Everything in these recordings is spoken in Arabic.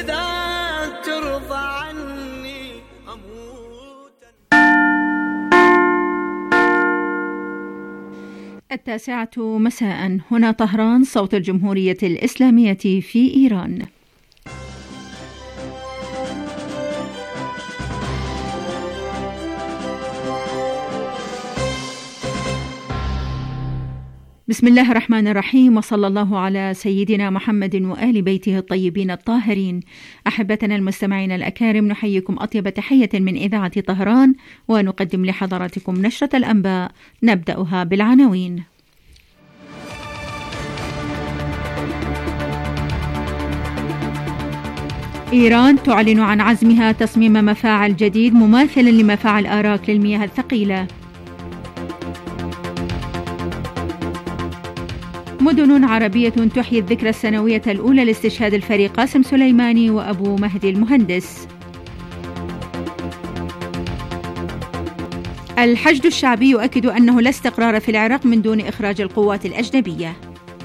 إذا ترضى عني أموت. 9:00 مساء، هنا طهران، صوت الجمهورية الإسلامية في إيران. بسم الله الرحمن الرحيم، وصلى الله على سيدنا محمد وآل بيته الطيبين الطاهرين. أحبتنا المستمعين الأكارم، نحييكم أطيب تحية من إذاعة طهران، ونقدم لحضراتكم نشرة الأنباء، نبدأها بالعناوين. إيران تعلن عن عزمها تصميم مفاعل جديد مماثل لمفاعل آراك للمياه الثقيلة. مدن عربية تحيي الذكرى السنوية الأولى لاستشهاد الفريق قاسم سليماني وأبو مهدي المهندس. الحشد الشعبي يؤكد أنه لا استقرار في العراق من دون إخراج القوات الأجنبية.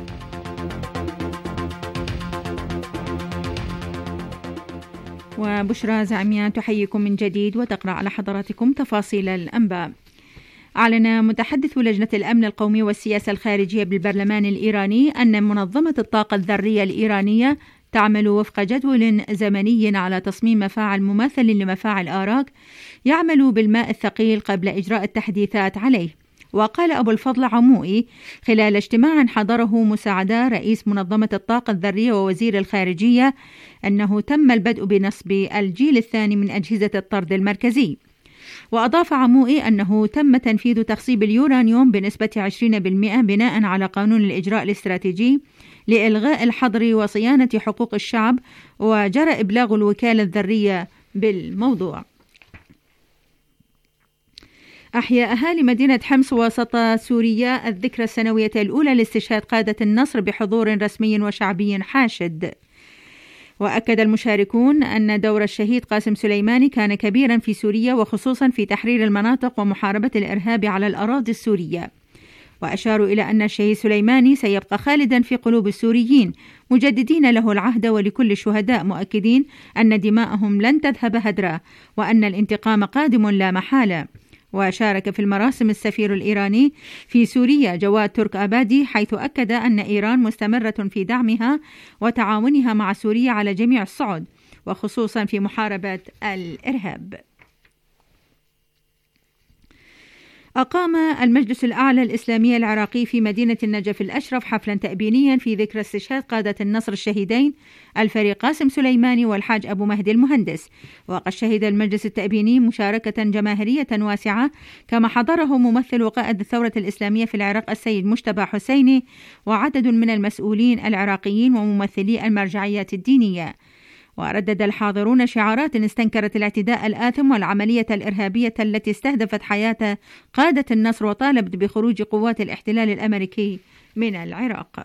وبشرى زعميان تحييكم من جديد وتقرأ على حضراتكم تفاصيل الأنباء. أعلن متحدث لجنة الأمن القومي والسياسة الخارجية بالبرلمان الإيراني أن منظمة الطاقة الذرية الإيرانية تعمل وفق جدول زمني على تصميم مفاعل مماثل لمفاعل آراك يعمل بالماء الثقيل قبل إجراء التحديثات عليه. وقال أبو الفضل عموئي خلال اجتماع حضره مساعدا رئيس منظمة الطاقة الذرية ووزير الخارجية أنه تم البدء بنصب الجيل الثاني من أجهزة الطرد المركزي. وأضاف عموئي أنه تم تنفيذ تخصيب اليورانيوم بنسبة 20% بناء على قانون الإجراء الاستراتيجي لإلغاء الحظر وصيانة حقوق الشعب، وجرى إبلاغ الوكالة الذرية بالموضوع. أحيا أهالي مدينة حمص وسط سوريا الذكرى السنوية الأولى لاستشهاد قادة النصر بحضور رسمي وشعبي حاشد. وأكد المشاركون أن دور الشهيد قاسم سليماني كان كبيرا في سوريا، وخصوصا في تحرير المناطق ومحاربة الإرهاب على الأراضي السورية. وأشاروا إلى أن الشهيد سليماني سيبقى خالدا في قلوب السوريين، مجددين له العهد ولكل الشهداء، مؤكدين أن دماءهم لن تذهب هدرا وأن الانتقام قادم لا محالة. وشارك في المراسم السفير الإيراني في سوريا جواد ترك أبادي، حيث أكد أن إيران مستمرة في دعمها وتعاونها مع سوريا على جميع الصعد، وخصوصا في محاربة الإرهاب. أقام المجلس الأعلى الإسلامي العراقي في مدينة النجف الأشرف حفلا تأبينيا في ذكرى استشهاد قادة النصر الشهيدين الفريق قاسم سليماني والحاج أبو مهدي المهندس. وقد شهد المجلس التأبيني مشاركة جماهيرية واسعة، كما حضره ممثل قائد الثورة الإسلامية في العراق السيد مجتبى حسيني، وعدد من المسؤولين العراقيين وممثلي المرجعيات الدينية. وردد الحاضرون شعارات استنكرت الاعتداء الآثم والعملية الإرهابية التي استهدفت حياة قادة النصر، وطالبت بخروج قوات الاحتلال الأمريكي من العراق.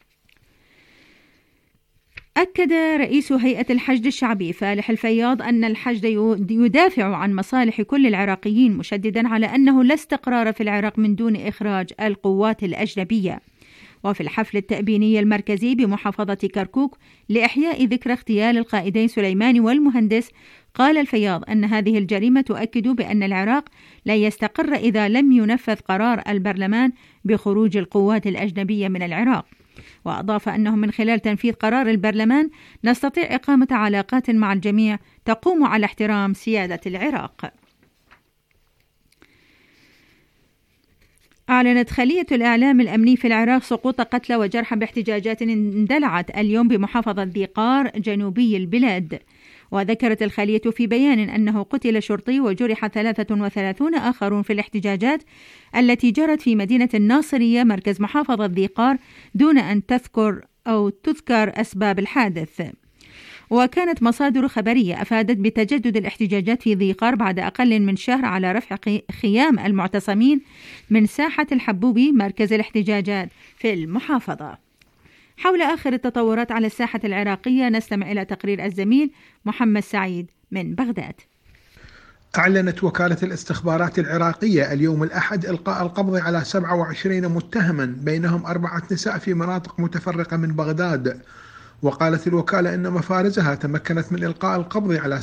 أكد رئيس هيئة الحشد الشعبي فالح الفياض أن الحشد يدافع عن مصالح كل العراقيين، مشددا على أنه لا استقرار في العراق من دون إخراج القوات الأجنبية. وفي الحفل التأبيني المركزي بمحافظة كركوك لإحياء ذكرى اغتيال القائدين سليماني والمهندس، قال الفياض أن هذه الجريمة تؤكد بأن العراق لا يستقر إذا لم ينفذ قرار البرلمان بخروج القوات الأجنبية من العراق. وأضاف أنه من خلال تنفيذ قرار البرلمان نستطيع إقامة علاقات مع الجميع تقوم على احترام سيادة العراق. أعلنت خلية الإعلام الأمني في العراق سقوط قتلى وجرحى باحتجاجات اندلعت اليوم بمحافظة ذي قار جنوبي البلاد. وذكرت الخلية في بيان أنه قتل شرطي وجرح 33 آخرون في الاحتجاجات التي جرت في مدينة الناصرية مركز محافظة ذي قار، دون أن تذكر أسباب الحادث. وكانت مصادر خبرية أفادت بتجدد الاحتجاجات في ذي قار بعد أقل من شهر على رفع خيام المعتصمين من ساحة الحبوبي مركز الاحتجاجات في المحافظة. حول آخر التطورات على الساحة العراقية نستمع إلى تقرير الزميل محمد سعيد من بغداد. أعلنت وكالة الاستخبارات العراقية اليوم الأحد إلقاء القبض على 27 متهما، بينهم 4 نساء في مناطق متفرقة من بغداد. وقالت الوكالة إن مفارزها تمكنت من إلقاء القبض على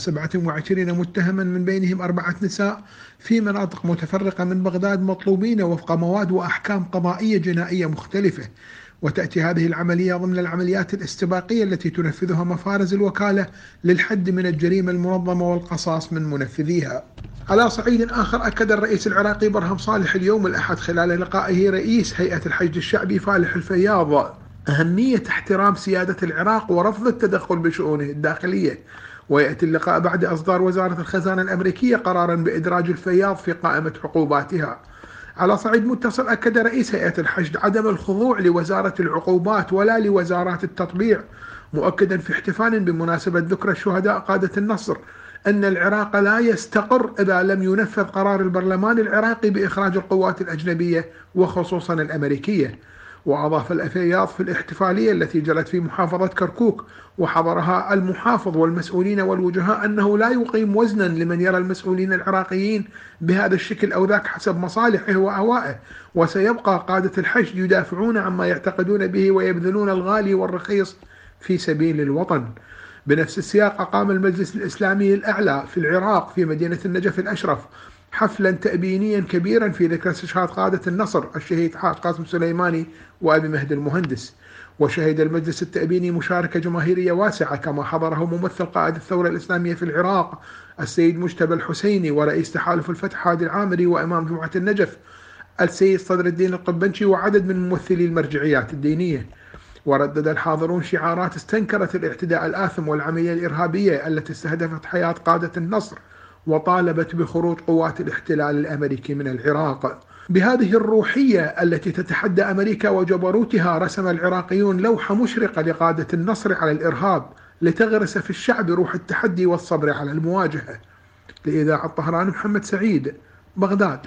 27 متهما من بينهم 4 نساء في مناطق متفرقة من بغداد مطلوبين وفق مواد وأحكام قضائية جنائية مختلفة. وتأتي هذه العملية ضمن العمليات الاستباقية التي تنفذها مفارز الوكالة للحد من الجريمة المنظمة والقصاص من منفذيها. على صعيد آخر، أكد الرئيس العراقي برهم صالح اليوم الأحد خلال لقائه رئيس هيئة الحشد الشعبي فالح الفياض أهمية احترام سيادة العراق ورفض التدخل بشؤونه الداخلية. ويأتي اللقاء بعد إصدار وزارة الخزانة الأمريكية قرارا بإدراج الفياض في قائمة عقوباتها. على صعيد متصل، أكد رئيس هيئة الحشد عدم الخضوع لوزارة العقوبات ولا لوزارات التطبيع، مؤكدا في احتفال بمناسبة ذكرى الشهداء قادة النصر أن العراق لا يستقر إذا لم ينفذ قرار البرلمان العراقي بإخراج القوات الأجنبية وخصوصا الأمريكية. وأضاف الفياض في الاحتفالية التي جرت في محافظة كركوك وحضرها المحافظ والمسؤولين والوجهاء أنه لا يقيم وزنا لمن يرى المسؤولين العراقيين بهذا الشكل أو ذاك حسب مصالحه وأهوائه، وسيبقى قادة الحشد يدافعون عما يعتقدون به ويبذلون الغالي والرخيص في سبيل الوطن. بنفس السياق، أقام المجلس الإسلامي الأعلى في العراق في مدينة النجف الأشرف حفلا تأبينيا كبيرا في ذكرى استشهاد قادة النصر الشهيد حاج قاسم سليماني وأبي مهدي المهندس. وشهد المجلس التأبيني مشاركة جماهيرية واسعة، كما حضره ممثل قائد الثورة الإسلامية في العراق السيد مجتبى الحسيني ورئيس تحالف الفتح هادي العامري وإمام جمعة النجف السيد صدر الدين القبنشي وعدد من ممثلي المرجعيات الدينية. وردد الحاضرون شعارات استنكرت الاعتداء الآثم والعملية الإرهابية التي استهدفت حياة قادة النصر، وطالبت بخروج قوات الاحتلال الأمريكي من العراق. بهذه الروحية التي تتحدى أمريكا وجبروتها، رسم العراقيون لوحة مشرقة لقادة النصر على الإرهاب لتغرس في الشعب روح التحدي والصبر على المواجهة. لإذاعة طهران، محمد سعيد، بغداد.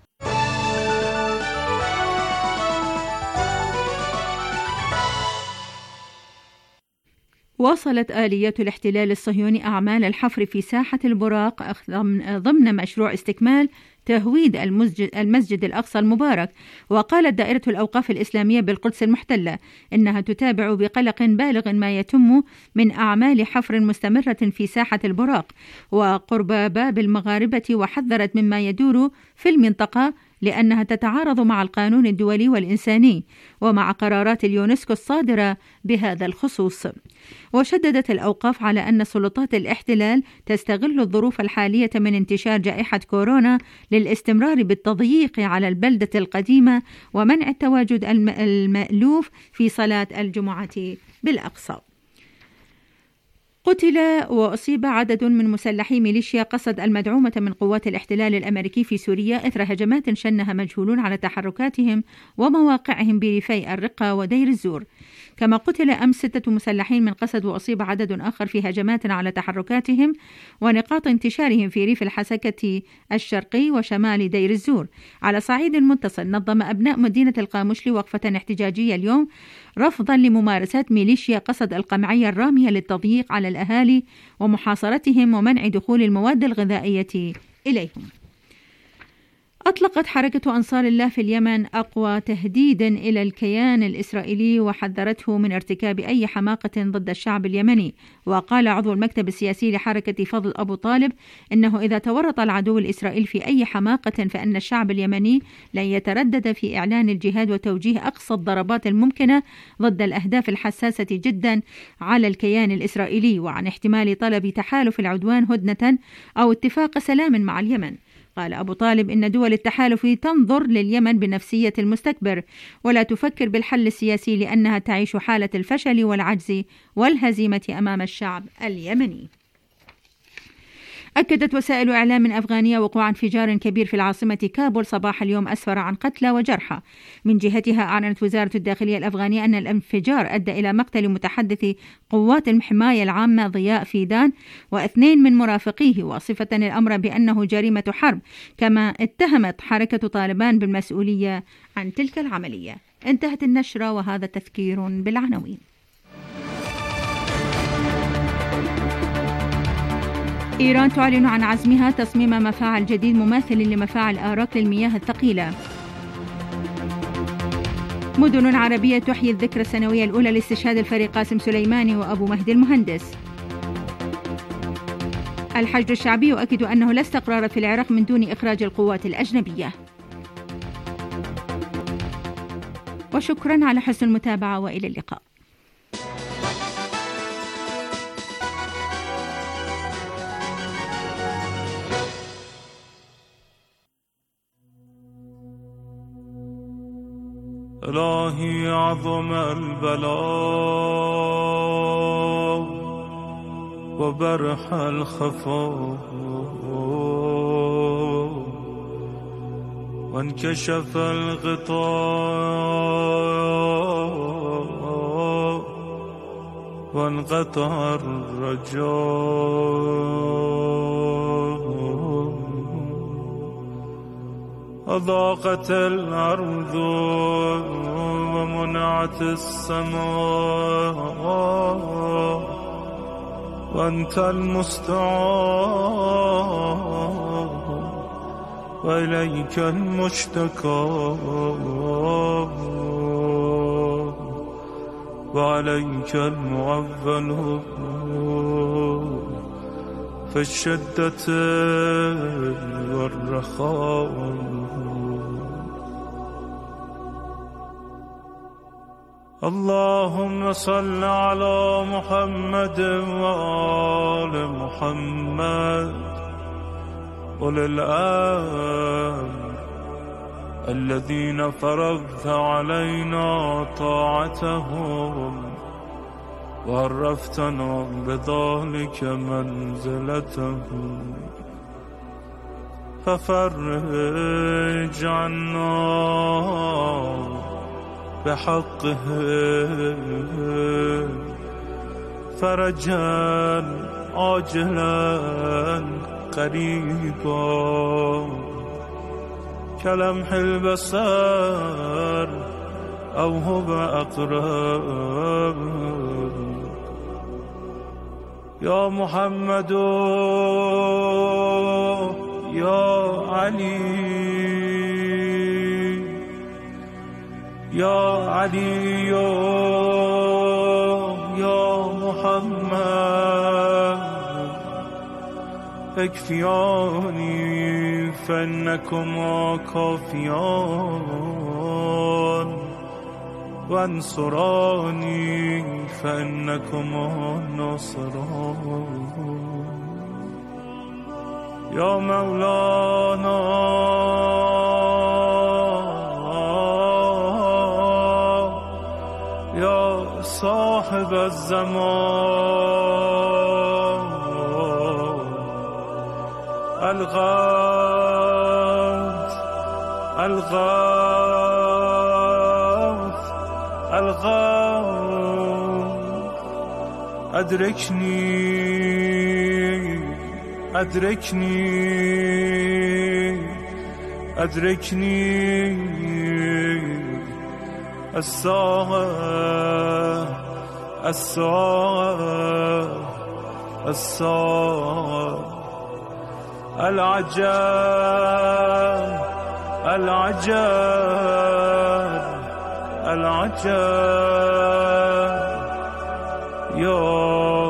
واصلت آليات الاحتلال الصهيوني أعمال الحفر في ساحة البراق ضمن مشروع استكمال تهويد المسجد الأقصى المبارك. وقالت دائرة الأوقاف الإسلامية بالقدس المحتلة إنها تتابع بقلق بالغ ما يتم من أعمال حفر مستمرة في ساحة البراق وقرب باب المغاربة، وحذرت مما يدور في المنطقة لأنها تتعارض مع القانون الدولي والإنساني ومع قرارات اليونسكو الصادرة بهذا الخصوص. وشددت الأوقاف على أن سلطات الاحتلال تستغل الظروف الحالية من انتشار جائحة كورونا للاستمرار بالتضييق على البلدة القديمة ومنع التواجد المألوف في صلاة الجمعة بالأقصى. قتل وأصيب عدد من مسلحي ميليشيا قسد المدعومة من قوات الاحتلال الأمريكي في سوريا إثر هجمات شنها مجهولون على تحركاتهم ومواقعهم بريفي الرقة ودير الزور. كما قتل أمس 6 مسلحين من قسد، وأصيب عدد آخر في هجمات على تحركاتهم ونقاط انتشارهم في ريف الحسكة الشرقي وشمال دير الزور. على صعيد متصل، نظم أبناء مدينة القامشلي وقفة احتجاجية اليوم رفضا لممارسات ميليشيا قسد القمعية الرامية للتضييق على الأهالي ومحاصرتهم ومنع دخول المواد الغذائية إليهم. أطلقت حركة أنصار الله في اليمن أقوى تهديد إلى الكيان الإسرائيلي وحذرته من ارتكاب أي حماقة ضد الشعب اليمني. وقال عضو المكتب السياسي لحركة فضل أبو طالب إنه إذا تورط العدو الإسرائيلي في أي حماقة فإن الشعب اليمني لن يتردد في إعلان الجهاد وتوجيه أقصى الضربات الممكنة ضد الأهداف الحساسة جدا على الكيان الإسرائيلي، وعن احتمال طلب تحالف العدوان هدنة أو اتفاق سلام مع اليمن. قال أبو طالب إن دول التحالف تنظر لليمن بنفسية المستكبر ولا تفكر بالحل السياسي لأنها تعيش حالة الفشل والعجز والهزيمة أمام الشعب اليمني. أكدت وسائل إعلام أفغانية وقوع انفجار كبير في العاصمة كابول صباح اليوم أسفر عن قتلى وجرحى. من جهتها أعلنت وزارة الداخلية الأفغانية أن الانفجار أدى إلى مقتل متحدث قوات الحماية العامة ضياء فيدان و2 من مرافقيه، واصفة الأمر بأنه جريمة حرب، كما اتهمت حركة طالبان بالمسؤولية عن تلك العملية. انتهت النشرة وهذا تذكير بالعناوين. إيران تعلن عن عزمها تصميم مفاعل جديد مماثل لمفاعل آراك للمياه الثقيلة. مدن عربية تحيي الذكرى السنوية الأولى لاستشهاد الفريق قاسم سليماني وأبو مهدي المهندس. الحشد الشعبي يؤكد أنه لا استقرار في العراق من دون إخراج القوات الأجنبية. وشكرا على حسن المتابعة وإلى اللقاء. إلهي عظم البلاء وبرح الخفاء وانكشف الغطاء وانقطع الرجاء أضاقت الأرض ومنعت السماء وأنت المستعان وإليك المشتكى وعليك المعول في الشدة والرخاء. اللهم صل على محمد وآل محمد أولي الأمر الذين فرضت علينا طاعتهم وعرفتنا بذلك منزلتهم ففرج عنا بحقه فرجا عاجلا قريبا كلمح البصر أو هو أقرب. يا محمد يا علي يا علي يا محمد اكفياني فإنكما كافيان وانصراني فإنكما ناصران. يا مولانا يا صاحب الزمان الغوث الغوث الغوث أدركني أدركني أدركني الساعة الساعة الساعة العجاب العجاب العجاب. يا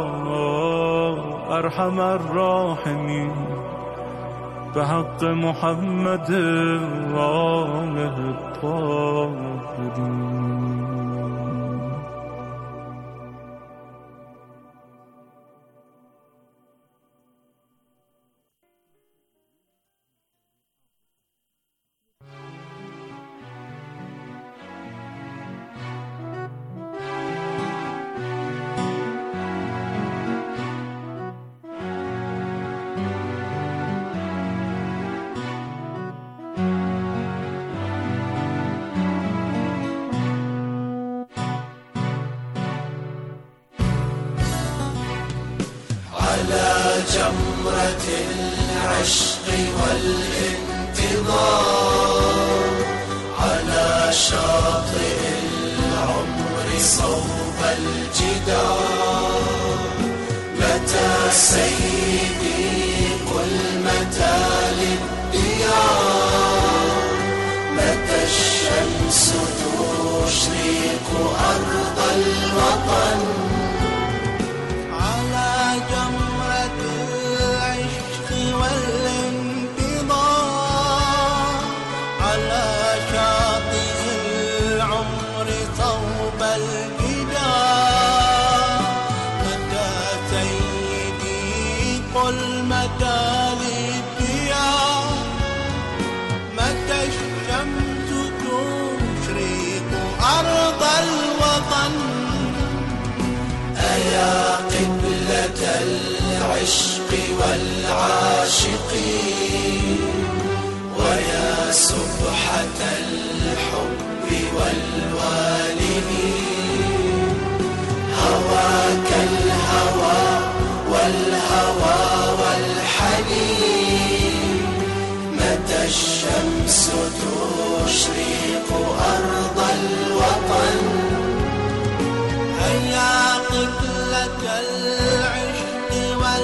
أرحم الراحمين بحق محمد وآله الطاهرين. جمرة العشق والانتظار على شاطئ العمر صوب الجدار. متى سيدي قل متى للديار، متى الشمس توشق أرض الوطن على جمرة العشق والانتظار على شاطئ العمر صوب الجدار متى سيدي قل متى للديار متى الشمس تشرق أرض الوطن أيا قبلة العشق والعاشقين ويا سبحة الحب والوالدين هواك الهوى والهوى والحنين متى الشمس تشرق أرض الوطن هيا قبلة العشق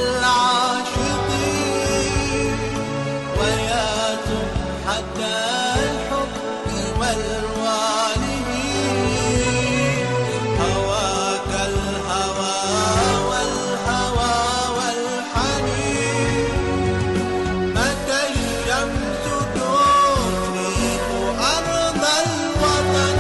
والعاشقين ويا سبحة الحب والوالدين هواك الهوى والهوى والحنين متى الشمس تشرق أرض الوطن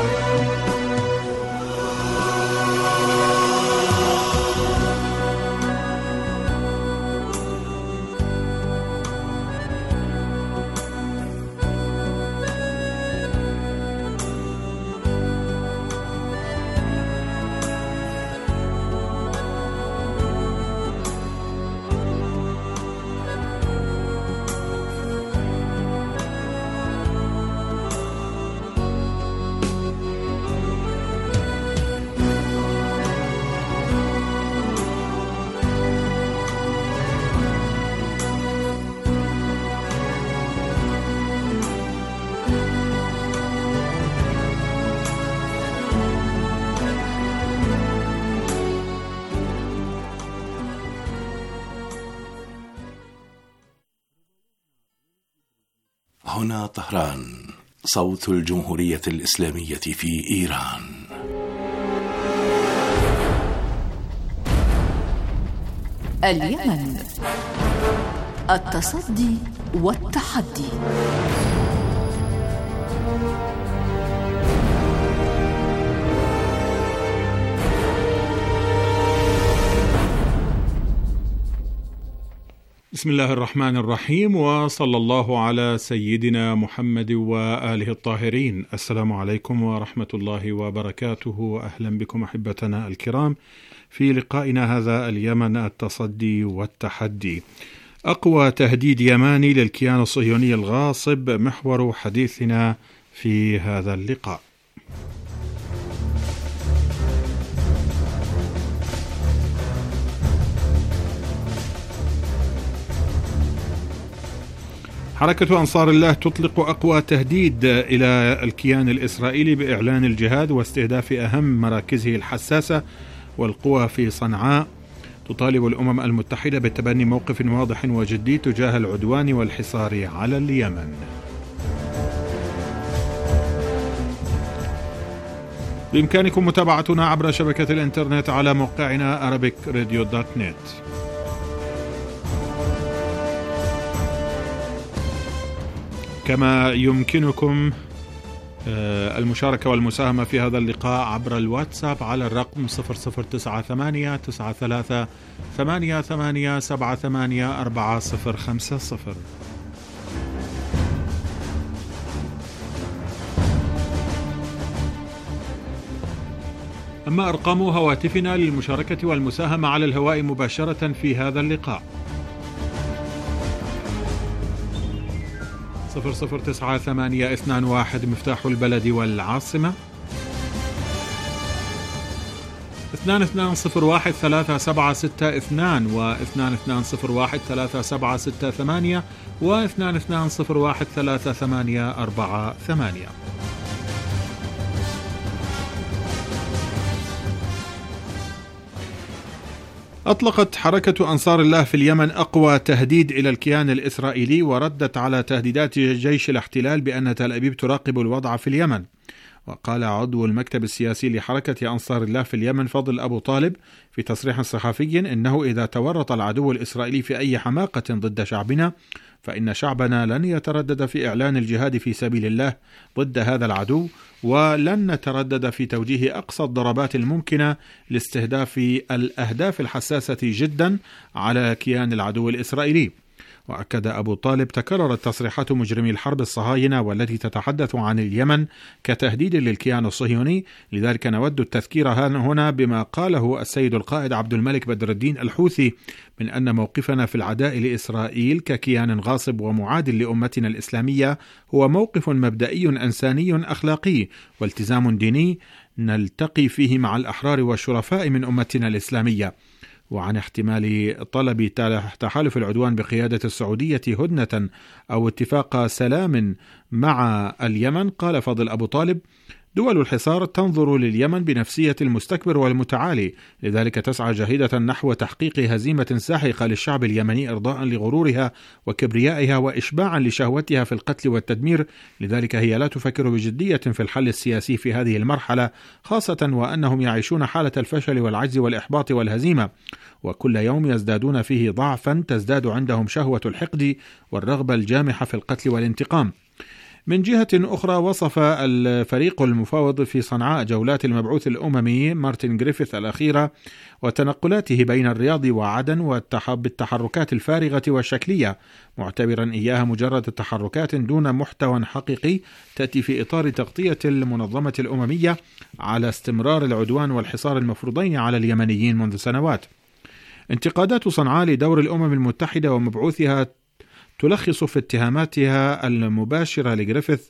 هنا طهران، صوت الجمهورية الإسلامية في إيران. اليمن، التصدي والتحدي. بسم الله الرحمن الرحيم، وصلى الله على سيدنا محمد وآله الطاهرين. السلام عليكم ورحمة الله وبركاته. أهلا بكم أحبتنا الكرام في لقائنا هذا اليمن، التصدي والتحدي. أقوى تهديد يماني للكيان الصهيوني الغاصب محور حديثنا في هذا اللقاء. حركة أنصار الله تطلق أقوى تهديد إلى الكيان الإسرائيلي بإعلان الجهاد واستهداف أهم مراكزه الحساسة والقوى في صنعاء. تطالب الأمم المتحدة بتبني موقف واضح وجدي تجاه العدوان والحصار على اليمن. بإمكانكم متابعتنا عبر شبكة الإنترنت على موقعنا arabicradio.net. كما يمكنكم المشاركة والمساهمة في هذا اللقاء عبر الواتساب على الرقم 00989388784050. أما أرقام هواتفنا للمشاركة والمساهمة على الهواء مباشرة في هذا اللقاء 009821 مفتاح البلد والعاصمة، 22013762 و22013768 و22013848. أطلقت حركة أنصار الله في اليمن أقوى تهديد إلى الكيان الإسرائيلي، وردت على تهديدات جيش الاحتلال بأن تل أبيب تراقب الوضع في اليمن. وقال عضو المكتب السياسي لحركة أنصار الله في اليمن فضل أبو طالب في تصريح صحفي إنه إذا تورط العدو الإسرائيلي في أي حماقة ضد شعبنا فإن شعبنا لن يتردد في إعلان الجهاد في سبيل الله ضد هذا العدو، ولن نتردد في توجيه أقصى الضربات الممكنة لاستهداف الأهداف الحساسة جدا على كيان العدو الإسرائيلي. وأكد أبو طالب تكررت تصريحات مجرمي الحرب الصهاينة والتي تتحدث عن اليمن كتهديد للكيان الصهيوني، لذلك نود التذكير هنا بما قاله السيد القائد عبد الملك بدر الدين الحوثي من أن موقفنا في العداء لإسرائيل ككيان غاصب ومعاد لأمتنا الإسلامية هو موقف مبدئي إنساني أخلاقي والتزام ديني نلتقي فيه مع الأحرار والشرفاء من أمتنا الإسلامية. وعن احتمال طلب تحالف العدوان بقيادة السعودية هدنة أو اتفاق سلام مع اليمن قال فضل أبو طالب: دول الحصار تنظر لليمن بنفسية المستكبر والمتعالي، لذلك تسعى جاهدة نحو تحقيق هزيمة ساحقة للشعب اليمني إرضاء لغرورها وكبريائها وإشباعا لشهوتها في القتل والتدمير، لذلك هي لا تفكر بجدية في الحل السياسي في هذه المرحلة، خاصة وأنهم يعيشون حالة الفشل والعجز والإحباط والهزيمة، وكل يوم يزدادون فيه ضعفا تزداد عندهم شهوة الحقد والرغبة الجامحة في القتل والانتقام. من جهة أخرى وصف الفريق المفاوض في صنعاء جولات المبعوث الأممي مارتن غريفيث الأخيرة وتنقلاته بين الرياض وعدن بالتحركات الفارغة والشكلية، معتبرا إياها مجرد تحركات دون محتوى حقيقي تأتي في إطار تغطية المنظمة الأممية على استمرار العدوان والحصار المفروضين على اليمنيين منذ سنوات. انتقادات صنعاء لدور الأمم المتحدة ومبعوثها تلخص في اتهاماتها المباشرة لغريفيث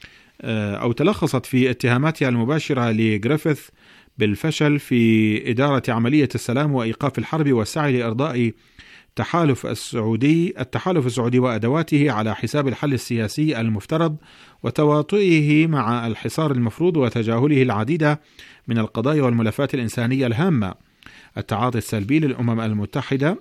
تلخصت في اتهاماتها المباشرة لغريفيث بالفشل في إدارة عملية السلام وإيقاف الحرب والسعي لإرضاء التحالف السعودي وأدواته على حساب الحل السياسي المفترض وتواطئه مع الحصار المفروض وتجاهله العديد من القضايا والملفات الإنسانية الهامة. التعاطي السلبي للأمم المتحدة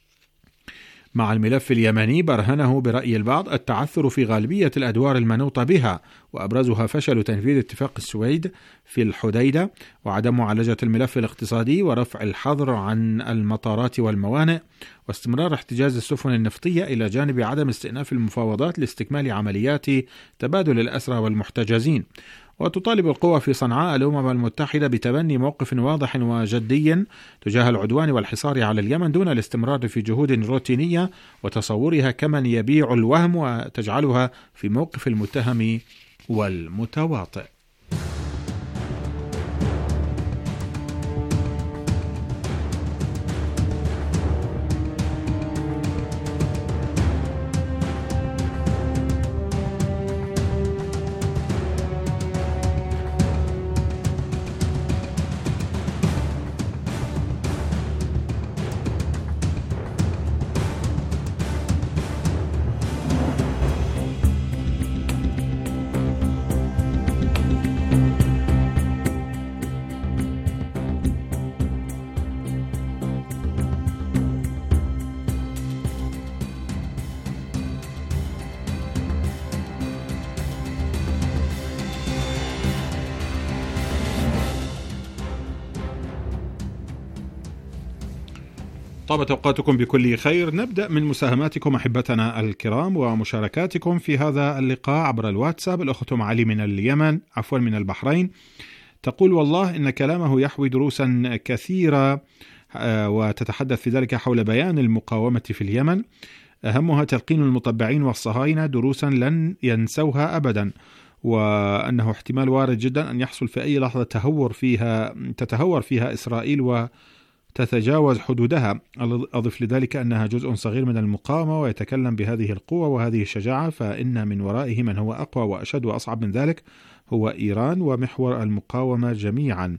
مع الملف اليمني برهنه برأي البعض التعثر في غالبية الأدوار المنوطة بها، وأبرزها فشل تنفيذ اتفاق السويد في الحديدة، وعدم معالجة الملف الاقتصادي، ورفع الحظر عن المطارات والموانئ، واستمرار احتجاز السفن النفطية، إلى جانب عدم استئناف المفاوضات لاستكمال عمليات تبادل الأسرى والمحتجزين. وتطالب القوى في صنعاء الأمم المتحدة بتبني موقف واضح وجدي تجاه العدوان والحصار على اليمن دون الاستمرار في جهود روتينية وتصورها كمن يبيع الوهم وتجعلها في موقف المتهم والمتواطئ. طابت أوقاتكم بكل خير. نبدأ من مساهماتكم أحبتنا الكرام ومشاركاتكم في هذا اللقاء عبر الواتساب. الأخت علي من البحرين تقول: والله إن كلامه يحوي دروسا كثيرة وتتحدث في ذلك حول بيان المقاومة في اليمن، أهمها تلقين المطبعين والصهاينة دروسا لن ينسوها أبدا، وأنه احتمال وارد جدا أن يحصل في أي لحظة تتهور فيها إسرائيل وتتجاوز حدودها. أضف لذلك أنها جزء صغير من المقاومة ويتكلم بهذه القوة وهذه الشجاعة، فإن من ورائه من هو أقوى وأشد وأصعب من ذلك هو إيران ومحور المقاومة جميعا.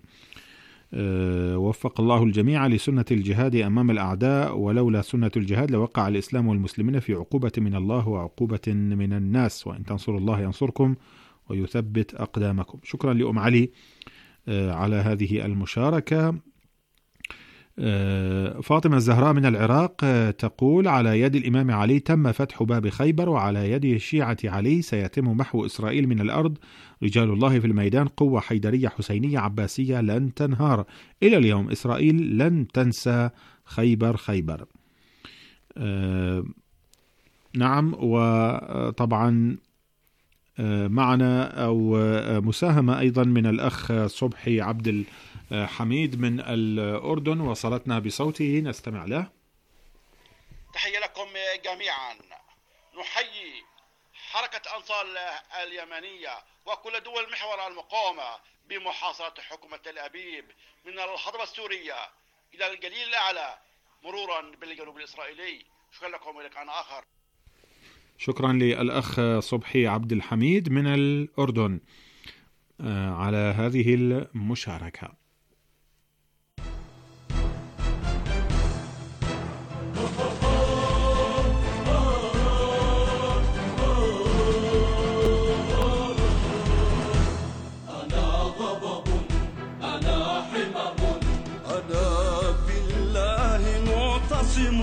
وفق الله الجميع لسنة الجهاد أمام الأعداء، ولولا سنة الجهاد لوقع الإسلام والمسلمين في عقوبة من الله وعقوبة من الناس، وإن تنصروا الله ينصركم ويثبت أقدامكم. شكرا لأم علي على هذه المشاركة. فاطمة الزهراء من العراق تقول: على يد الإمام علي تم فتح باب خيبر، وعلى يد شيعة علي سيتم محو إسرائيل من الأرض. رجال الله في الميدان، قوة حيدرية حسينية عباسية لن تنهار. إلى اليوم إسرائيل لن تنسى خيبر. نعم. وطبعا معنا أو مساهمة أيضا من الأخ صبحي عبد الحميد من الأردن، وصلتنا بصوته، نستمع له. تحية لكم جميعا. نحيي حركة أنصار اليمنية وكل دول محور المقاومة بمحاصرة حكومة تل أبيب من الهضبة السورية إلى الجليل الأعلى مرورا بالجنوب الإسرائيلي. شكرا لكم ولك عن آخر. شكرا للأخ صبحي عبد الحميد من الأردن على هذه المشاركة. أنا غضب، أنا حمم، أنا بالله معتصم.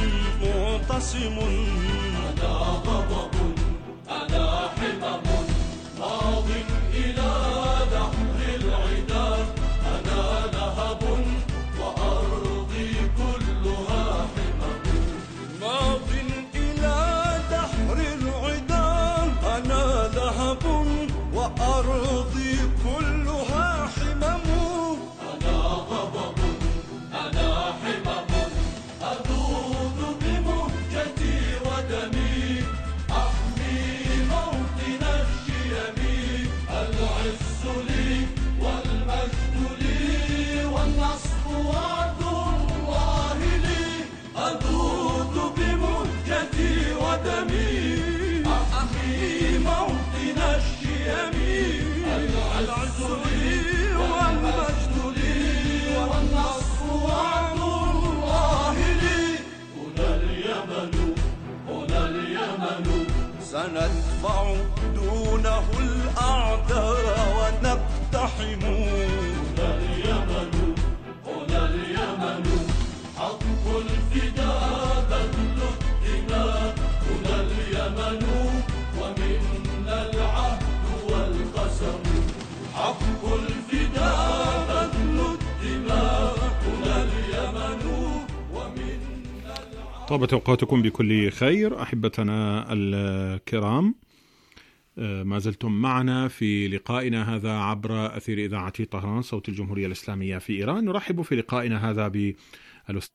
أنا غضب، أنا حمم، ماض إلى دحر العدا. أنا لهب وأرضي كلها حمم، ماض إلى دحر العدا. أنا لهب وأرضي كلها حمم. أنا غضب، أنا حمم، أذوذ بمهجتي ودمي، أحمي موطن الشيم. العز لي والمجد لي والنصر وعد الله لي. أذوذ بمهجتي ودمي، أحمي موطن الشيم. العز لي والمجد لي والنصر وعد الله لي. هنا اليمن، هنا اليمن، سندفع دونه الأعداء ونقتحم. هنا اليمن، هنا اليمن، حق الفداء بذل الدماء. هنا اليمن ومنا العهد والقسم، حق الفداء بذل الدماء. هنا اليمن ومنا العهد. طابت أوقاتكم بكل خير أحبتنا الكرام. ما زلتم معنا في لقائنا هذا عبر أثير إذاعة طهران صوت الجمهورية الإسلامية في إيران. نرحب في لقائنا هذا بالأستاذ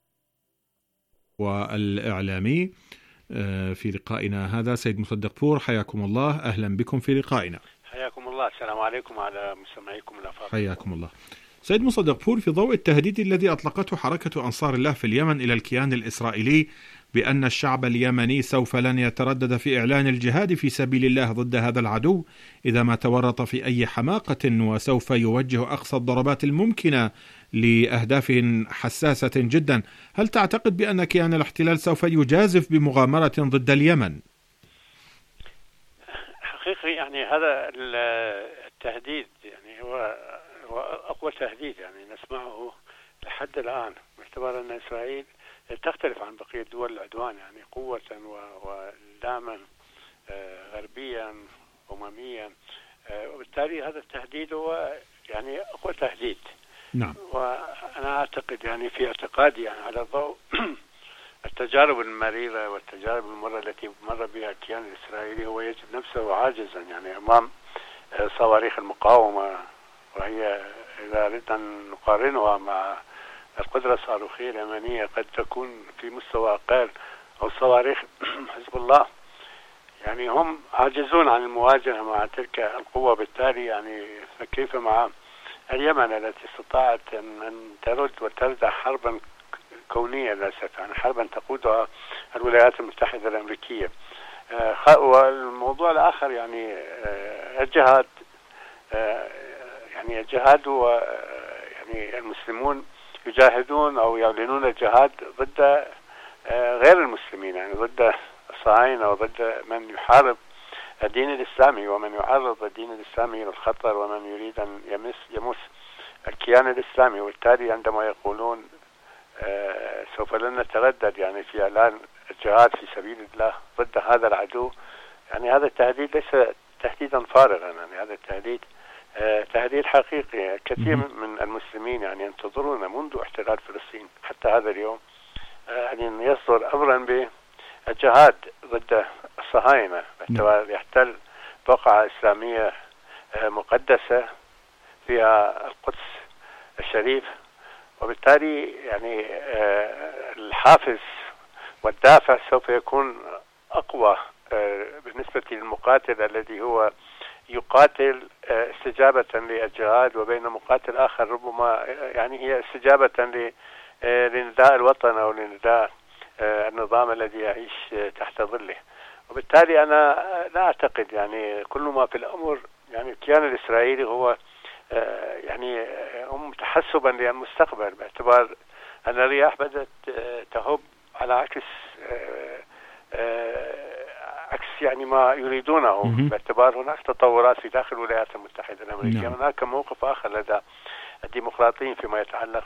والإعلامي في لقائنا هذا سيد مصدق بور. حياكم الله، أهلا بكم في لقائنا. حياكم الله. السلام عليكم على مستمعيكم الأفاضل. حياكم الله. سيد مصدق بور، في ضوء التهديد الذي أطلقته حركة أنصار الله في اليمن إلى الكيان الإسرائيلي بأن الشعب اليمني سوف لن يتردد في إعلان الجهاد في سبيل الله ضد هذا العدو إذا ما تورط في أي حماقة، وسوف يوجه أقصى الضربات الممكنة لأهداف حساسة جدا، هل تعتقد بأن كيان الاحتلال سوف يجازف بمغامرة ضد اليمن؟ حقيقي يعني هذا التهديد يعني هو أقوى تهديد يعني نسمعه لحد الآن، باعتبار أن إسرائيل تختلف عن بقية دول العدوان يعني قوة ودعما غربيا أمميا، وبالتالي هذا التهديد هو يعني أقوى تهديد. نعم. وأنا أعتقد يعني في اعتقادي يعني على ضوء التجارب المريرة والتجارب المرة التي مر بها الكيان الإسرائيلي، هو يجد نفسه عاجزا يعني أمام صواريخ المقاومة، وهي إذا أردنا أن نقارنها مع القدرة الصاروخية اليمنية قد تكون في مستوى أقل، أو صواريخ حزب الله، يعني هم عاجزون عن المواجهة مع تلك القوة. بالتالي يعني فكيف مع اليمن التي استطاعت أن ترد وتردع حربا كونية للأسف، يعني حربا تقودها الولايات المتحدة الأمريكية. والموضوع الآخر يعني الجهاد، يعني الجهاد هو يعني المسلمون يجاهدون أو يعلنون الجهاد ضد غير المسلمين، يعني ضد الصهاينة وضد من يحارب الدين الإسلامي ومن يعرض الدين الإسلامي للخطر ومن يريد أن يمس الكيان الإسلامي. وبالتالي عندما يقولون سوف لن نتردد يعني في إعلان الجهاد في سبيل الله ضد هذا العدو. يعني هذا التهديد ليس تهديدا فارغا، يعني هذا التهديد تهديد حقيقي. كثير من المسلمين يعني ينتظرون منذ احتلال فلسطين حتى هذا اليوم أن يصدر أمرا بالجهاد ضد الصهاينة باعتبار يحتل بقعة إسلامية مقدسة فيها القدس الشريف، وبالتالي يعني الحافز والدافع سوف يكون أقوى بالنسبة للمقاتل الذي هو يقاتل استجابة للجهاد، وبين مقاتل آخر ربما يعني هي استجابة لنداء الوطن أو لنداء النظام الذي يعيش تحت ظله. وبالتالي أنا لا أعتقد يعني كل ما في الأمر يعني الكيان الإسرائيلي هو يعني هم تحسبا للمستقبل، باعتبار أن الرياح بدأت تهب على عكس يعني ما يريدونه، باعتبار هناك تطورات في داخل الولايات المتحدة الأمريكية. هناك موقف آخر لدى الديمقراطيين فيما يتعلق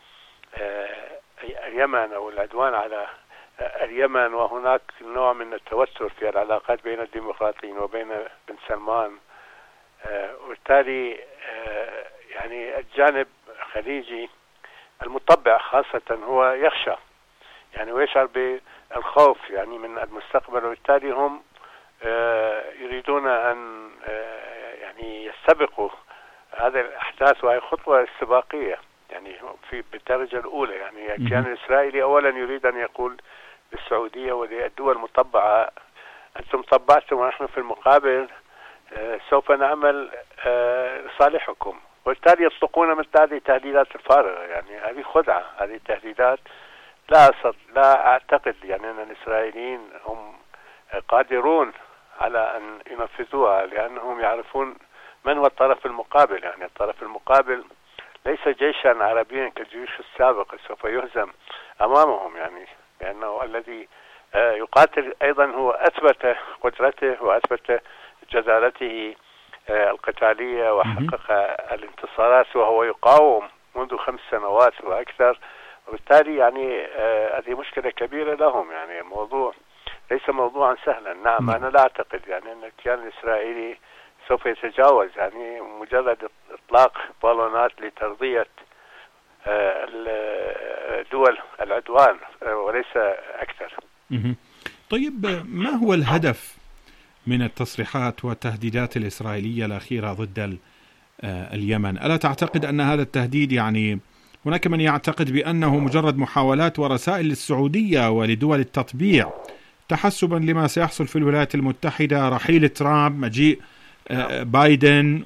باليمن أو العدوان على اليمن، وهناك نوع من التوتر في العلاقات بين الديمقراطيين وبين بن سلمان. وبالتالي يعني الجانب الخليجي المطبع خاصة هو يخشى يعني ويشعر بالخوف يعني من المستقبل، وبالتالي هم يريدون أن يعني يستبقوا هذه الأحداث، وهي خطوة استباقية يعني بالدرجة الأولى. يعني الكيان الإسرائيلي أولا يريد أن يقول للسعودية وللدول المطبعة أنتم طبعتم ونحن في المقابل سوف نعمل لصالحكم، وبالتالي يطلقون مثل هذه التهديدات الفارغة. يعني هذه خدعة، هذه التهديدات لا أعتقد يعني أن الإسرائيليين هم قادرون على أن ينفذوها، لأنهم يعرفون من هو الطرف المقابل. يعني الطرف المقابل ليس جيشا عربيا كالجيوش السابق سوف يهزم أمامهم، يعني لأنه الذي يقاتل أيضا هو أثبت قدرته وأثبت جدارته القتالية وحقق الانتصارات، وهو يقاوم منذ 5 سنوات وأكثر. وبالتالي يعني هذه مشكلة كبيرة لهم. يعني الموضوع ليس موضوعا سهلا. نعم أنا لا أعتقد يعني أن الكيان الإسرائيلي سوف يتجاوز يعني مجرد إطلاق بالونات لترضية دول العدوان وليس أكثر. طيب ما هو الهدف من التصريحات والتهديدات الإسرائيلية الأخيرة ضد اليمن؟ ألا تعتقد أن هذا التهديد يعني هناك من يعتقد بأنه مجرد محاولات ورسائل للسعودية ولدول التطبيع تحسبا لما سيحصل في الولايات المتحدة، رحيل ترامب، مجيء بايدن،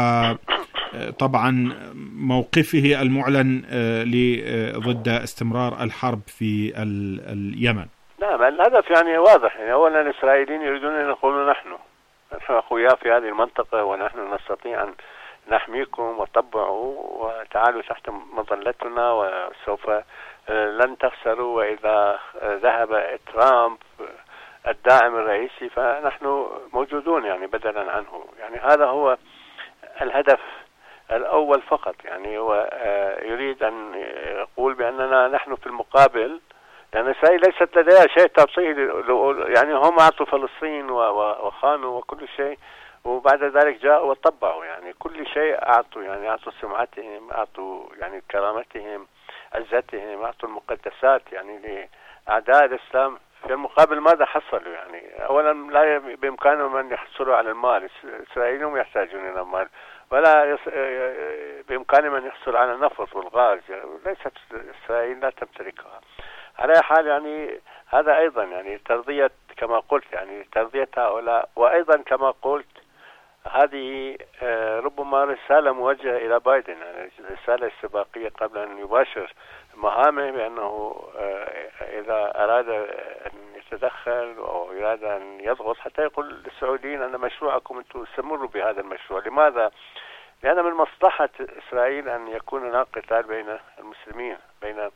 وطبعا موقفه المعلن ضد استمرار الحرب في اليمن؟ نعم الهدف يعني واضح. يعني أولا الإسرائيليين يريدون أن يقولوا نحن أخويا في هذه المنطقة ونحن نستطيع أن نحميكم وطبعوا وتعالوا تحت مظلتنا وسوف لن تخسروا، وإذا ذهب ترامب الداعم الرئيسي فنحن موجودون يعني بدلا عنه. يعني هذا هو الهدف الأول فقط. يعني هو يريد أن يقول بأننا نحن في المقابل، لأن إسرائيل ليست لديها شيء تفصيلي. يعني هم أعطوا فلسطين وخانوا وكل شيء، وبعد ذلك جاءوا وطبعوا يعني كل شيء أعطوا. يعني أعطوا سمعتهم، أعطوا يعني كرامتهم، عزتهم، أعطوا المقدسات يعني لأعداء الإسلام. في المقابل ماذا حصلوا؟ يعني أولا لا بإمكانهم أن يحصلوا على المال، الإسرائيليين يحتاجون إلى المال، ولا بإمكانهم أن يحصلوا على النفط والغاز. يعني ليست إسرائيل لا تمتلكها. على حال يعني هذا أيضا يعني ترضية كما قلت، يعني ترضية هؤلاء، وأيضا كما قلت هذه ربما رسالة موجهة إلى بايدن، يعني رسالة استباقية قبل أن يباشر مهامه، بأنه إذا أراد أن يتدخل أو أراد أن يضغط حتى يقول للسعوديين أن مشروعكم أنتم استمروا بهذا المشروع. لماذا؟ لأن من مصلحة إسرائيل أن يكون هناك قتال بين المسلمين، بين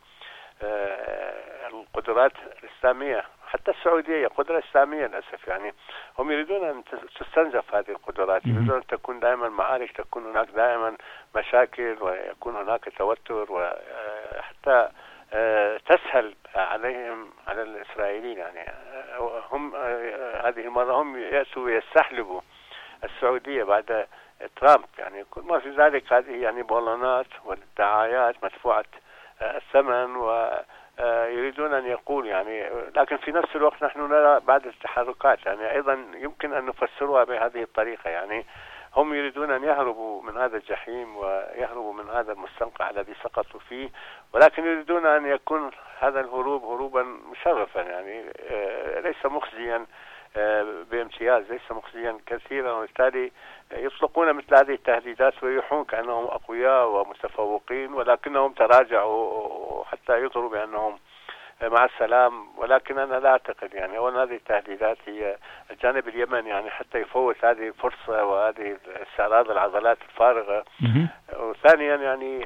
القدرات الإسلامية. حتى السعودية قدرة إسلامية للأسف. يعني هم يريدون أن تستنزف هذه القدرات، يريدون أن تكون دائما معارك، تكون هناك دائما مشاكل، ويكون هناك توتر، وحتى تسهل عليهم على الإسرائيليين. يعني هم هذه المرة هم يأتوا ويستحلبوا السعودية بعد ترامب. يعني كل ما في ذلك هذه يعني بولونات والدعايات مدفوعة الثمن، ويريدون أن يقول يعني، لكن في نفس الوقت نحن نرى بعض التحركات يعني أيضا يمكن أن نفسرها بهذه الطريقة. يعني هم يريدون أن يهربوا من هذا الجحيم ويهربوا من هذا المستنقع الذي سقطوا فيه، ولكن يريدون أن يكون هذا الهروب هروبا مشرفا، يعني ليس مخزيا بامتياز، ليس مخزيا كثيرا، وبالتالي يطلقون مثل هذه التهديدات ويحون كأنهم أقوياء ومتفوقين، ولكنهم تراجعوا حتى يظهروا بأنهم مع السلام. ولكن أنا لا أعتقد يعني أولا هذه التهديدات هي الجانب اليمني يعني حتى يفوت هذه الفرصة وهذه استعراض العضلات الفارغة. وثانيا يعني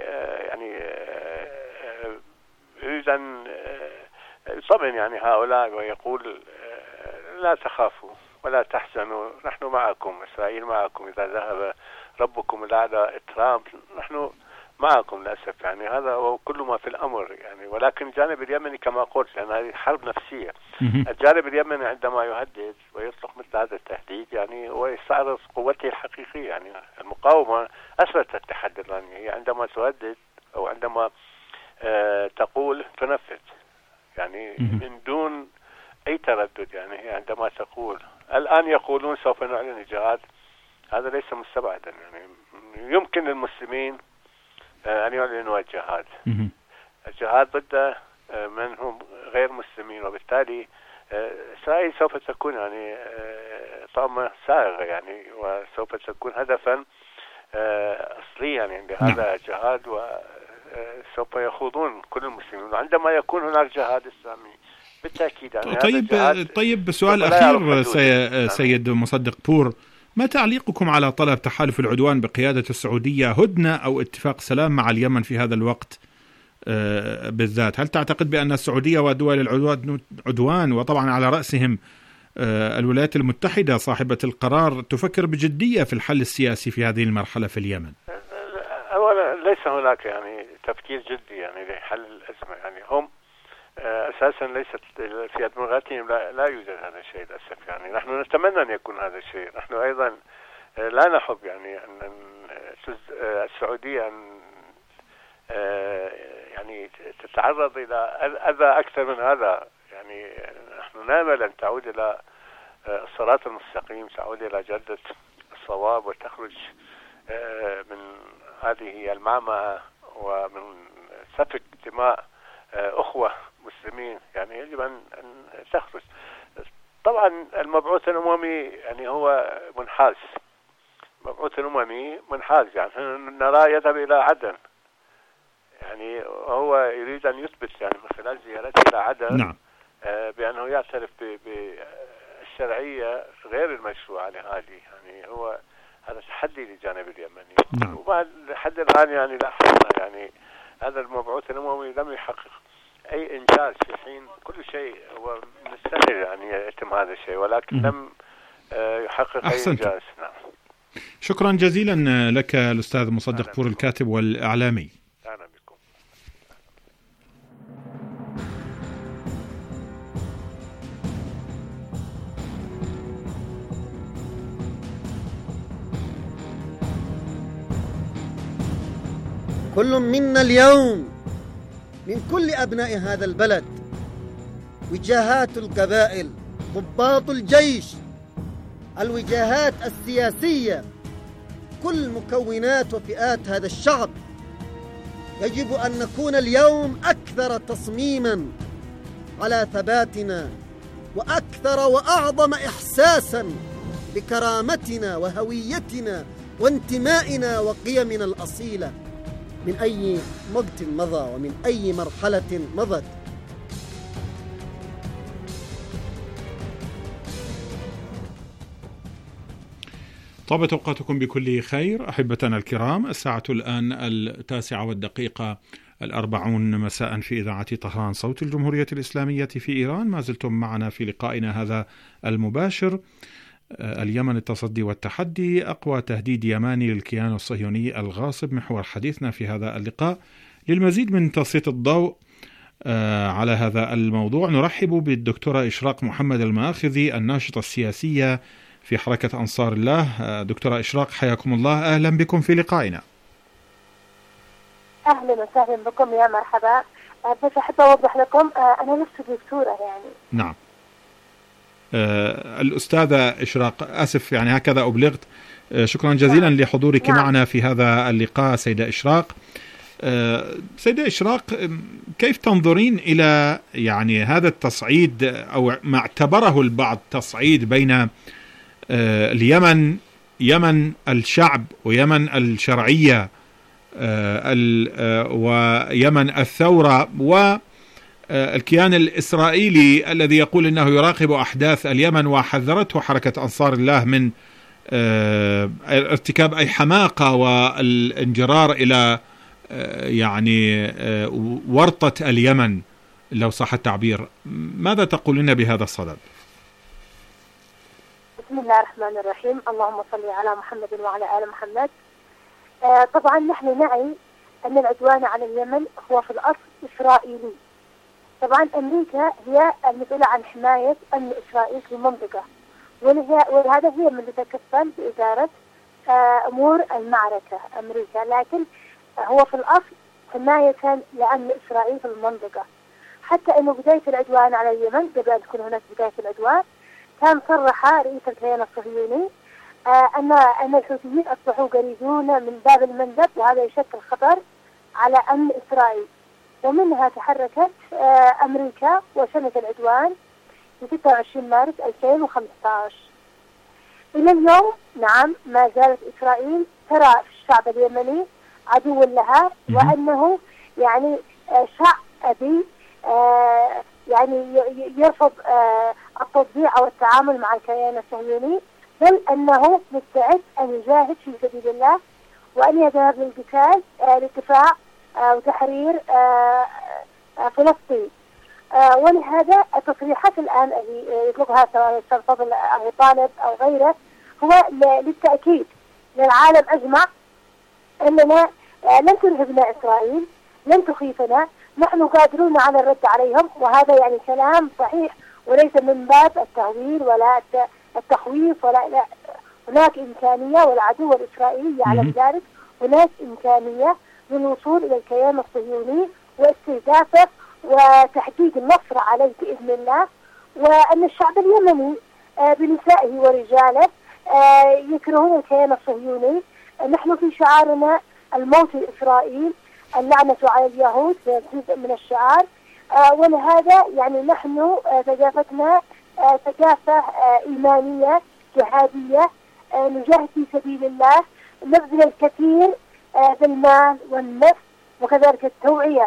يريد أن يطمئن يعني هؤلاء ويقول لا تخافوا ولا تحزنوا، نحن معكم، إسرائيل معكم، إذا ذهب ربكم الأعلى ترامب نحن معكم. للأسف يعني هذا هو كل ما في الأمر يعني. ولكن الجانب اليمني كما قلت لأن هذه حرب نفسية. الجانب اليمني عندما يهدد ويطلق مثل هذا التهديد يعني هو يستعرض قوته الحقيقية. يعني المقاومة أثبتت التحدي الإيراني، هي عندما تهدد أو عندما تقول تنفذ يعني من دون أي تردد. يعني هي عندما تقول الآن يقولون سوف نعلن الجهاد، هذا ليس مستبعدا. يعني يمكن للمسلمين أن يعلنوا الجهاد، الجهاد ضد من هم غير مسلمين، وبالتالي إسرائيل سوف تكون يعني طامة سائغة يعني، وسوف تكون هدفا أصليا يعني لهذا الجهاد، وسوف يخوضون كل المسلمين. وعندما يكون هناك جهاد إسلامي بالتأكيد يعني طيب سؤال أخير سيد مصدق بور، ما تعليقكم على طلب تحالف العدوان بقيادة السعودية هدنة أو اتفاق سلام مع اليمن في هذا الوقت بالذات؟ هل تعتقد بأن السعودية ودول العدوان وطبعا على رأسهم الولايات المتحدة صاحبة القرار تفكر بجدية في الحل السياسي في هذه المرحلة في اليمن؟ أولا ليس هناك يعني تفكير جدي يعني لحل الأزمة. يعني هم أساسا ليست في أدمغتهم لا يوجد هذا الشيء للأسف. يعني نحن نتمنى أن يكون هذا الشيء. نحن أيضا لا نحب يعني أن السعودية أن يعني تتعرض إلى أذى أكثر من هذا. يعني نحن نأمل أن تعود إلى الصراط المستقيم، تعود إلى جدة الصواب وتخرج من هذه المعمعة ومن سفك دماء أخوة مسلمين. يعني يجب أن تخرج. طبعا المبعوث الأممي يعني هو منحاز، المبعوث الأممي منحاز. يعني نرى يذهب إلى عدن، يعني هو يريد أن يثبت يعني من خلال زيارته إلى عدن نعم. بأنه يعترف بالشرعية غير المشروعة لهذه. يعني هو هذا تحدي للجانب اليمني. نعم. وبعد لحد الآن يعني لاحظنا يعني هذا المبعوث الأممي لم يحقق أي إنجاز، في حين كل شيء هو مستحيل يعني يتم هذا الشيء، ولكن لم يحقق أي إنجاز. نعم. شكرا جزيلا لك الأستاذ مصدق بور الكاتب والإعلامي. أهلا بكم. كل منا اليوم من كل أبناء هذا البلد، وجهات القبائل، ضباط الجيش، الوجهات السياسية، كل مكونات وفئات هذا الشعب، يجب أن نكون اليوم أكثر تصميما على ثباتنا، وأكثر وأعظم إحساسا بكرامتنا وهويتنا وانتمائنا وقيمنا الأصيلة من أي وقت مضى ومن أي مرحلة مضت. طابت أوقاتكم بكل خير أحبتنا الكرام. الساعة الآن 9:40 مساء في إذاعة طهران صوت الجمهورية الإسلامية في إيران. ما زلتم معنا في لقائنا هذا المباشر. اليمن التصدي والتحدي، أقوى تهديد يماني للكيان الصهيوني الغاصب، محور حديثنا في هذا اللقاء. للمزيد من تسليط الضوء على هذا الموضوع. نرحب بالدكتورة إشراق محمد الماخذي، الناشطة السياسية في حركة أنصار الله. دكتورة إشراق، حياكم الله، أهلا بكم في لقائنا. أهلا وسهلا بكم، يا مرحبا. بس أحب أوضح لكم أنا لست دكتورة يعني. نعم. الأستاذة إشراق، أسف يعني هكذا أبلغت. شكرا جزيلا لحضورك معنا في هذا اللقاء سيدة إشراق. سيدة إشراق، كيف تنظرين إلى يعني هذا التصعيد أو ما اعتبره البعض تصعيد بين اليمن، يمن الشعب ويمن الشرعية ويمن الثورة، والكيان الإسرائيلي الذي يقول أنه يراقب أحداث اليمن، وحذرته حركة أنصار الله من ارتكاب أي حماقة والانجرار إلى يعني ورطة اليمن لو صح التعبير. ماذا تقولين بهذا الصدد؟ بسم الله الرحمن الرحيم، اللهم صل على محمد وعلى آل محمد. طبعا نحن نعي أن العدوان على اليمن هو في الأصل إسرائيلي. طبعا أمريكا هي المسؤولة عن حماية أمن إسرائيل في المنطقة، ولهذا هي من تتكفل بإدارة أمور المعركة أمريكا، لكن هو في الأصل حماية لأمن إسرائيل في المنطقة. حتى أنه بداية العدوان على اليمن، قبل أن تكون هناك بداية العدوان، كان صرح رئيس الكيان الصهيوني أن الحوثيين أصبحوا قريبون من باب المندب، وهذا يشكل خطر على أمن إسرائيل. ومنها تحركت أمريكا وشنت العدوان في 26 مارس 2015. إلى اليوم نعم ما زالت إسرائيل ترى في الشعب اليمني عدو لها، وأنه يعني شعبي يعني يرفض التطبيع أو التعامل مع الكيان الصهيوني، بل أنه مستعد أن يجاهد في سبيل الله وأن يذهب للقتال للدفاع وتحرير فلسطين. ولهذا التصريحات الآن التي يطلقها سواء الفضل أو طالب أو غيره هو للتأكيد للعالم أجمع أننا لن ترهبنا إسرائيل، لن تخيفنا، نحن قادرون على الرد عليهم. وهذا يعني كلام صحيح وليس من باب التهويل ولا التخويف، ولا لا، هناك إمكانية، والعدو الإسرائيلي يعلم ذلك. هناك إمكانية للوصول إلى الكيان الصهيوني واستهدافه وتحقيق النصر عليه بإذن الله. وأن الشعب اليمني بنسائه ورجاله يكرهون الكيان الصهيوني. نحن في شعارنا الموت لإسرائيل، اللعنة على اليهود، جزء من الشعار. ولهذا يعني نحن ثقافتنا ثقافة إيمانية جهادية، نجاهد في سبيل الله، نبذل الكثير بالمال والنفس، وكذلك التوعية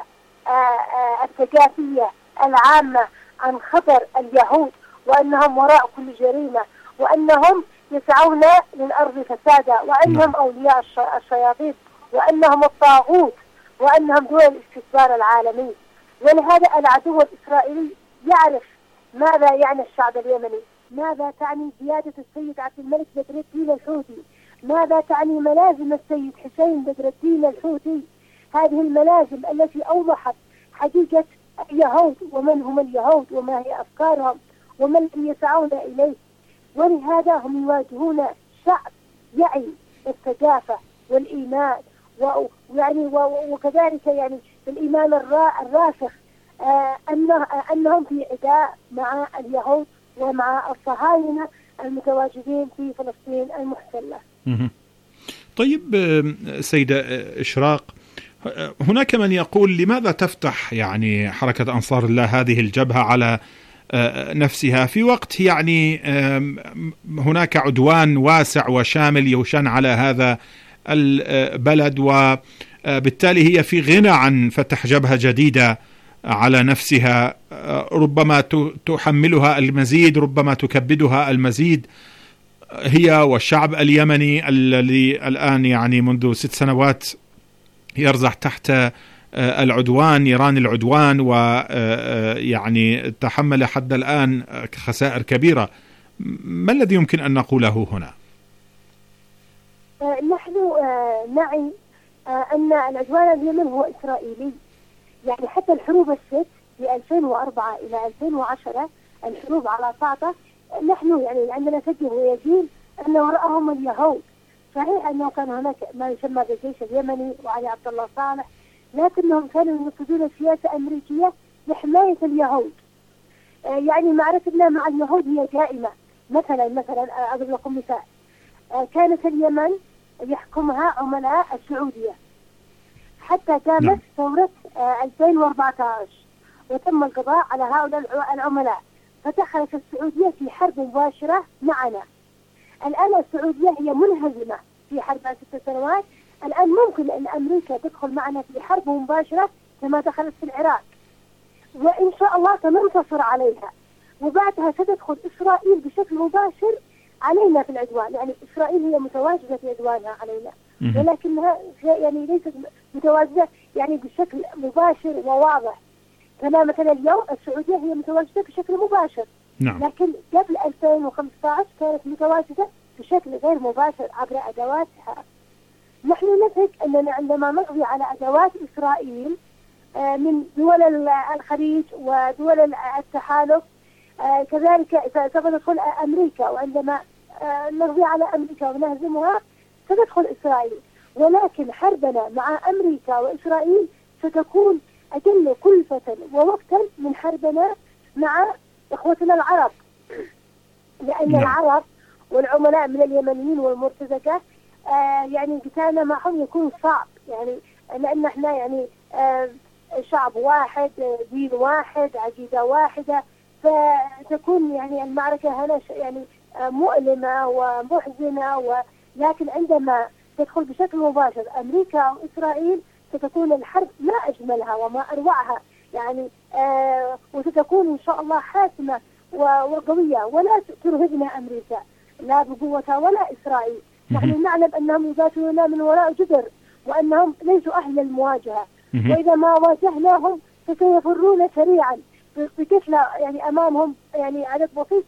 الثقافية العامة عن خطر اليهود، وأنهم وراء كل جريمة، وأنهم يسعون للأرض فسادا، وأنهم أولياء الشياطين، وأنهم الطاغوت، وأنهم دول الاستكبار العالمي. ولهذا العدو الإسرائيلي يعرف ماذا يعني الشعب اليمني، ماذا تعني زيادة السيد عبد الملك بدر الدين الحوثي، ماذا تعني ملازم السيد حسين بدر الدين الحوثي. هذه الملازم التي أوضحت حقيقة اليهود ومن هم اليهود وما هي أفكارهم وما الذي يسعون إليه. ولهذا هم يواجهون شعب يعي الثقافة والإيمان وكذلك يعني الإيمان الراسخ أنهم في عداء مع اليهود ومع الصهاينة المتواجدين في فلسطين المحتلة. طيب سيدة إشراق، هناك من يقول لماذا تفتح يعني حركة أنصار الله هذه الجبهة على نفسها في وقت يعني هناك عدوان واسع وشامل يشن على هذا البلد، وبالتالي هي في غنى عن فتح جبهة جديدة على نفسها، ربما تحملها المزيد، ربما تكبدها المزيد، هي والشعب اليمني الذي الآن يعني منذ 6 سنوات يرزح تحت العدوان، نيران العدوان، ويعني تحمل حتى الآن خسائر كبيرة. ما الذي يمكن أن نقوله هنا؟ نحن نعي أن العدوان اليمن هو إسرائيلي، يعني حتى الحروب الست في 2004 إلى 2010 الحروب على طعطة، نحن يعني عندنا فكر ويقين أن وراءهم اليهود. صحيح أنه كان هناك ما يسمى بالجيش اليمني وعلي عبد الله صالح، لكنهم كانوا ينفذون سياسة أمريكية لحماية اليهود. يعني معرفتنا مع اليهود هي دائمة. مثلا أضرب لكم مثال، كانت اليمن يحكمها عملاء السعودية حتى قامت ثورة 2014 وتم القضاء على هؤلاء العملاء، فدخلت السعودية في حرب مباشرة معنا. الآن السعودية هي منهزمة في حرب 6 سنوات، الآن ممكن أن أمريكا تدخل معنا في حرب مباشرة كما دخلت في العراق، وإن شاء الله سننتصر عليها، وبعدها ستدخل إسرائيل بشكل مباشر علينا في العدوان. يعني إسرائيل هي متواجدة في عدوانها علينا، ولكنها يعني ليست متواجدة يعني بشكل مباشر وواضح. كما مثلا اليوم السعودية هي متواجدة بشكل مباشر، لكن قبل 2015 كانت متواجدة بشكل غير مباشر عبر أدواتها. نحن نثق أننا عندما نقضي على أدوات إسرائيل من دول الخليج ودول التحالف، كذلك سوف تدخل أمريكا، وعندما نقضي على أمريكا ونهزمها ستدخل إسرائيل. ولكن حربنا مع أمريكا وإسرائيل ستكون أقل كلفة ووقتا من حربنا مع إخوتنا العرب، لأن العرب والعملاء من اليمنيين والمرتزقة يعني قتالنا معهم يكون صعب، يعني لأن احنا يعني شعب واحد، دين واحد، عقيدة واحدة، فتكون يعني المعركة هنا يعني مؤلمة ومحزنة. لكن عندما تدخل بشكل مباشر أمريكا وإسرائيل ستكون الحرب ما أجملها وما أروعها، يعني وستكون إن شاء الله حاسمة وقوية، ولا ترهبنا أمريكا لا بقوتها ولا إسرائيل. نحن نعلم أنهم يقاتلون من وراء جدر، وأنهم ليسوا أهل للمواجهة، وإذا ما واجهناهم فسيفرون سريعا بكثلة، يعني أمامهم يعني عدد بسيط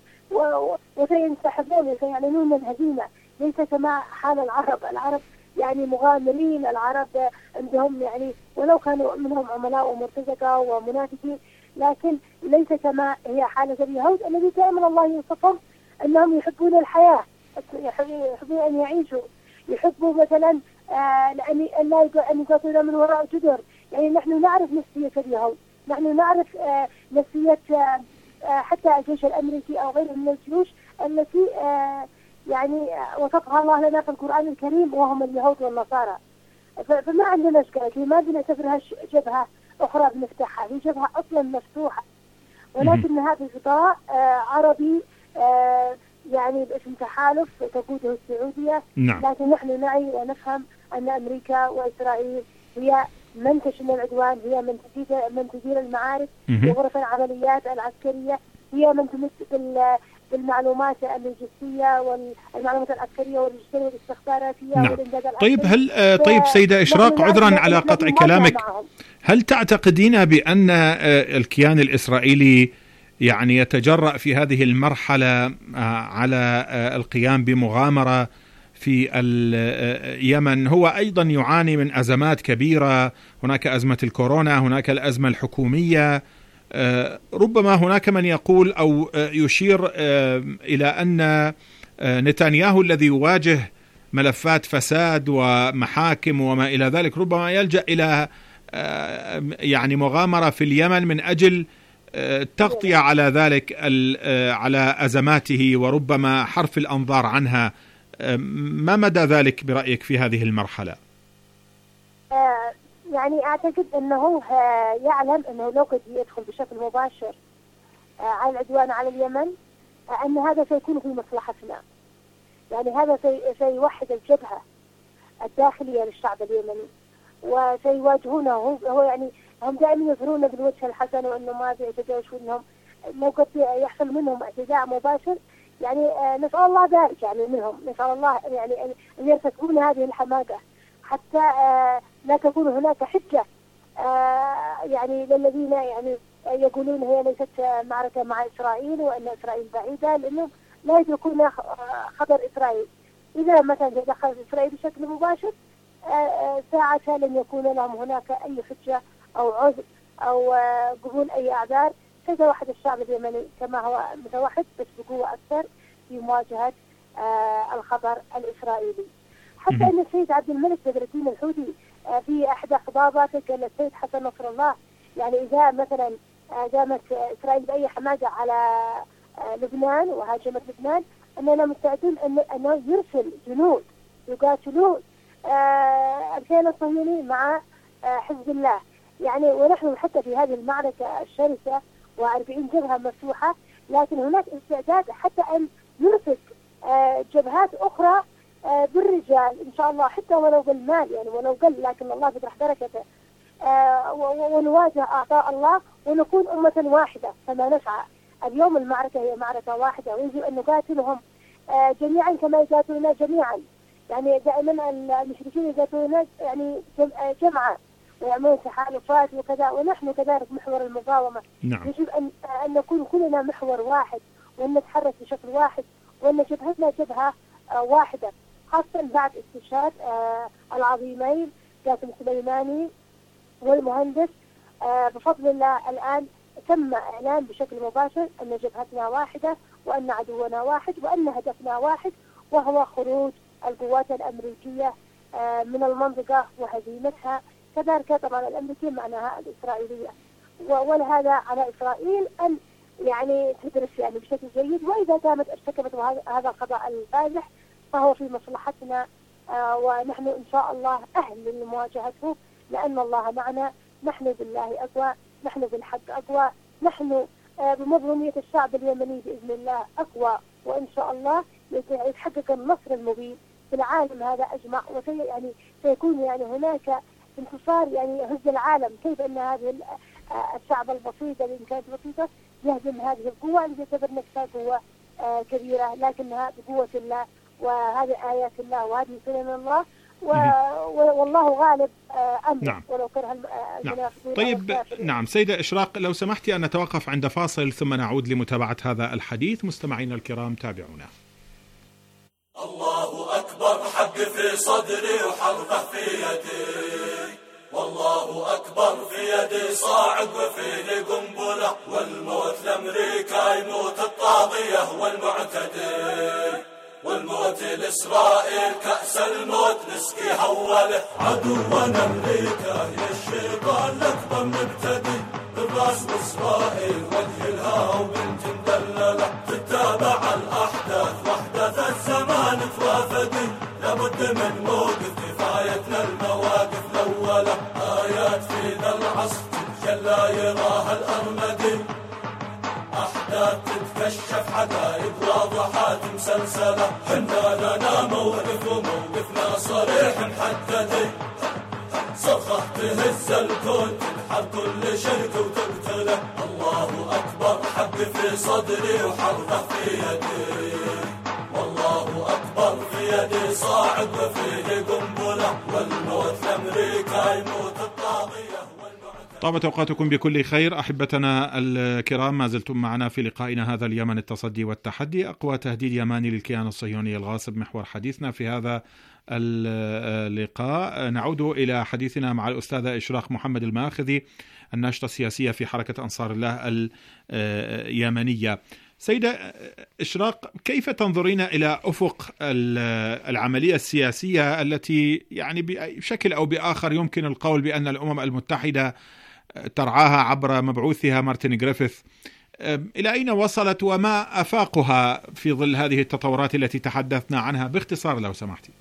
وسينسحبون وسيعلنون الهزيمة. ليس كما حال العرب يعني مغامرين، العرب عندهم يعني ولو كانوا منهم عملاء ومرتزقة ومنافقين، لكن ليس كما هي حالة اليهود الذي دائما الله يوصفهم أنهم يحبون الحياة، يحبون أن يعيشوا، يحبوا مثلا أن يقاتلون من وراء جدر. يعني نحن نعرف نفسية اليهود، نحن نعرف نفسية حتى الجيش الأمريكي أو غيره من الجيوش التي يعني وصفها الله لنا في القرآن الكريم، وهم اليهود والنصارى. فما عندنا إشكال، لماذا نعتبرها جبهة أخرى بنفتحها؟ هي جبهة أصلا مفتوحة، ولكنها بغطاء عربي يعني باسم تحالف تقوده السعودية. لكن نحن نعي ونفهم أن أمريكا وإسرائيل هي من تشن العدوان، هي من تدير المعارك وغرف العمليات العسكرية، هي من تمس بالمعلومات اللوجستية والمعلومات العسكرية واللوجستية والاستخباراتية والإمداد العسكري. طيب سيدة إشراق، عذرا على قطع كلامك، هل تعتقدين بأن الكيان الإسرائيلي يعني يتجرأ في هذه المرحلة على القيام بمغامرة في اليمن؟ هو أيضا يعاني من أزمات كبيرة، هناك أزمة الكورونا، هناك الأزمة الحكومية، ربما هناك من يقول أو يشير إلى أن نتنياهو الذي يواجه ملفات فساد ومحاكم وما إلى ذلك ربما يلجأ إلى يعني مغامرة في اليمن من أجل التغطية على ذلك على أزماته وربما حرف الأنظار عنها. ما مدى ذلك برأيك في هذه المرحلة؟ يعني أعتقد أنه يعلم أنه لو قد يدخل بشكل مباشر على العدوان على اليمن أن هذا سيكون في مصلحتنا، يعني هذا سيوحد الجبهة الداخلية للشعب اليمني وسيواجهونه. هو يعني هم دائما يظهرون بالوجه الحسن وأنه ما بيعتدوش، وأنهم لو قد يحصل منهم اعتداء مباشر يعني نسأل الله ذلك، يعني منهم نسأل الله يعني أن يرتكبون هذه الحماقة حتى لا تكون هناك حجة يعني للذين يعني يقولون هي ليست معركة مع إسرائيل وأن إسرائيل بعيدة، لأنه لا يتركون خطر إسرائيل. إذا مثلا دخلت إسرائيل بشكل مباشر ساعتها لن يكون لهم هناك أي حجة أو عذر أو قبول أي أعذار سيتوحد الشعب اليمني كما هو متوحد بس بقوة أكثر في مواجهة الخطر الإسرائيلي. حتى أن السيد عبد الملك بدر الدين الحوثي في أحد خطاباته قال السيد حسن نصر الله يعني إذا مثلا قامت إسرائيل بأي حماقة على لبنان وهاجمت لبنان أننا مستعدون أنه يرسل جنود يقاتلون الكيان الصهيوني مع حزب الله يعني. ونحن حتى في هذه المعركة الشرسة و40 جبهة مفتوحة لكن هناك استعداد حتى أن نرسل جبهات أخرى بالرجال إن شاء الله حتى ولو بالمال يعني ولو قل لكن الله بيطرح بركته ونواجه أعطاء الله ونكون أمة واحدة كما نسعى. اليوم المعركة هي معركة واحدة ويجب أن نقاتلهم جميعا كما يقاتلون جميعا يعني. دائما المشركين يقاتلون يعني جمعا ويعملون تحالفات وكذا ونحن كذلك محور المقاومة. نعم. يجب أن نكون كلنا محور واحد وأن نتحرك بشكل واحد وأن جبهتنا جبهة واحدة خاصة بعد استشهاد العظيمين قاسم سليماني والمهندس. بفضل الله الآن تم إعلان بشكل مباشر أن جبهتنا واحدة وأن عدونا واحد وأن هدفنا واحد وهو خروج القوات الأمريكية من المنطقة وهزيمتها. كذلك طبعا الأمريكيين معناها الإسرائيلية ولهذا على إسرائيل أن يعني تدرس يعني بشكل جيد وإذا قامت ارتكبت هذا الخطأ الفادح فهو في مصلحتنا ونحن إن شاء الله أهل لمواجهته لأن الله معنا. نحن بالله أقوى نحن بالحق أقوى نحن بمظلومية الشعب اليمني بإذن الله أقوى وإن شاء الله يتحقق النصر المبين في العالم هذا أجمع يعني سيكون يعني هناك انتصار يعني يهز العالم. كيف أن هذه الشعب البسيط اللي كانت بسيطة يهزم هذه القوة اللي تعتبر نفسها قوة كبيرة لكنها بقوة الله وهذه آيات الله وهذه سنن الله والله غالب أمر. نعم. ولو كره المنافقون. طيب نعم سيدة إشراق لو سمحتي أن نتوقف عند فاصل ثم نعود لمتابعة هذا الحديث. مستمعينا الكرام تابعونا. الله أكبر حق في صدري وحربه في يدي والله أكبر في يدي صاعد وفيني قنبلة والموت لأمريكا يموت الطاغية والمعتدي والموت لإسرائيل كأس الموت نسقي هوله عدونا أمريكا هي الشيطان الأكبر مبتدي الراس بإسرائيل وجه الهاو بنت مدللة تتابع الأحداث وأحداث الزمان توافقي لابد من موقف كفايتنا المواقف الأولى آيات في ذا العصر تتجلى يراها الأرمدي أحداث تتكشف حقائق واضحات مسلسلة حنا لنا موقف وموقفنا صريح محدد صرخة تهز الكون تنحر كل شرك وتقتله الله أكبر حق في صدري وحربه في يدي والله أكبر في يدي صاعد وفيه قنبلة والموت لأمريكا يموت الطاغية. طابت أوقاتكم بكل خير أحبتنا الكرام. ما زلتم معنا في لقائنا هذا اليمن التصدي والتحدي أقوى تهديد يماني للكيان الصهيوني الغاصب محور حديثنا في هذا اللقاء. نعود إلى حديثنا مع الأستاذة إشراق محمد الماخذي الناشطة السياسية في حركة أنصار الله اليمنية. سيدة إشراق كيف تنظرين إلى أفق العملية السياسية التي يعني بشكل أو بآخر يمكن القول بأن الأمم المتحدة ترعاها عبر مبعوثها مارتن غريفيث إلى أين وصلت وما أفاقها في ظل هذه التطورات التي تحدثنا عنها باختصار لو سمحتي؟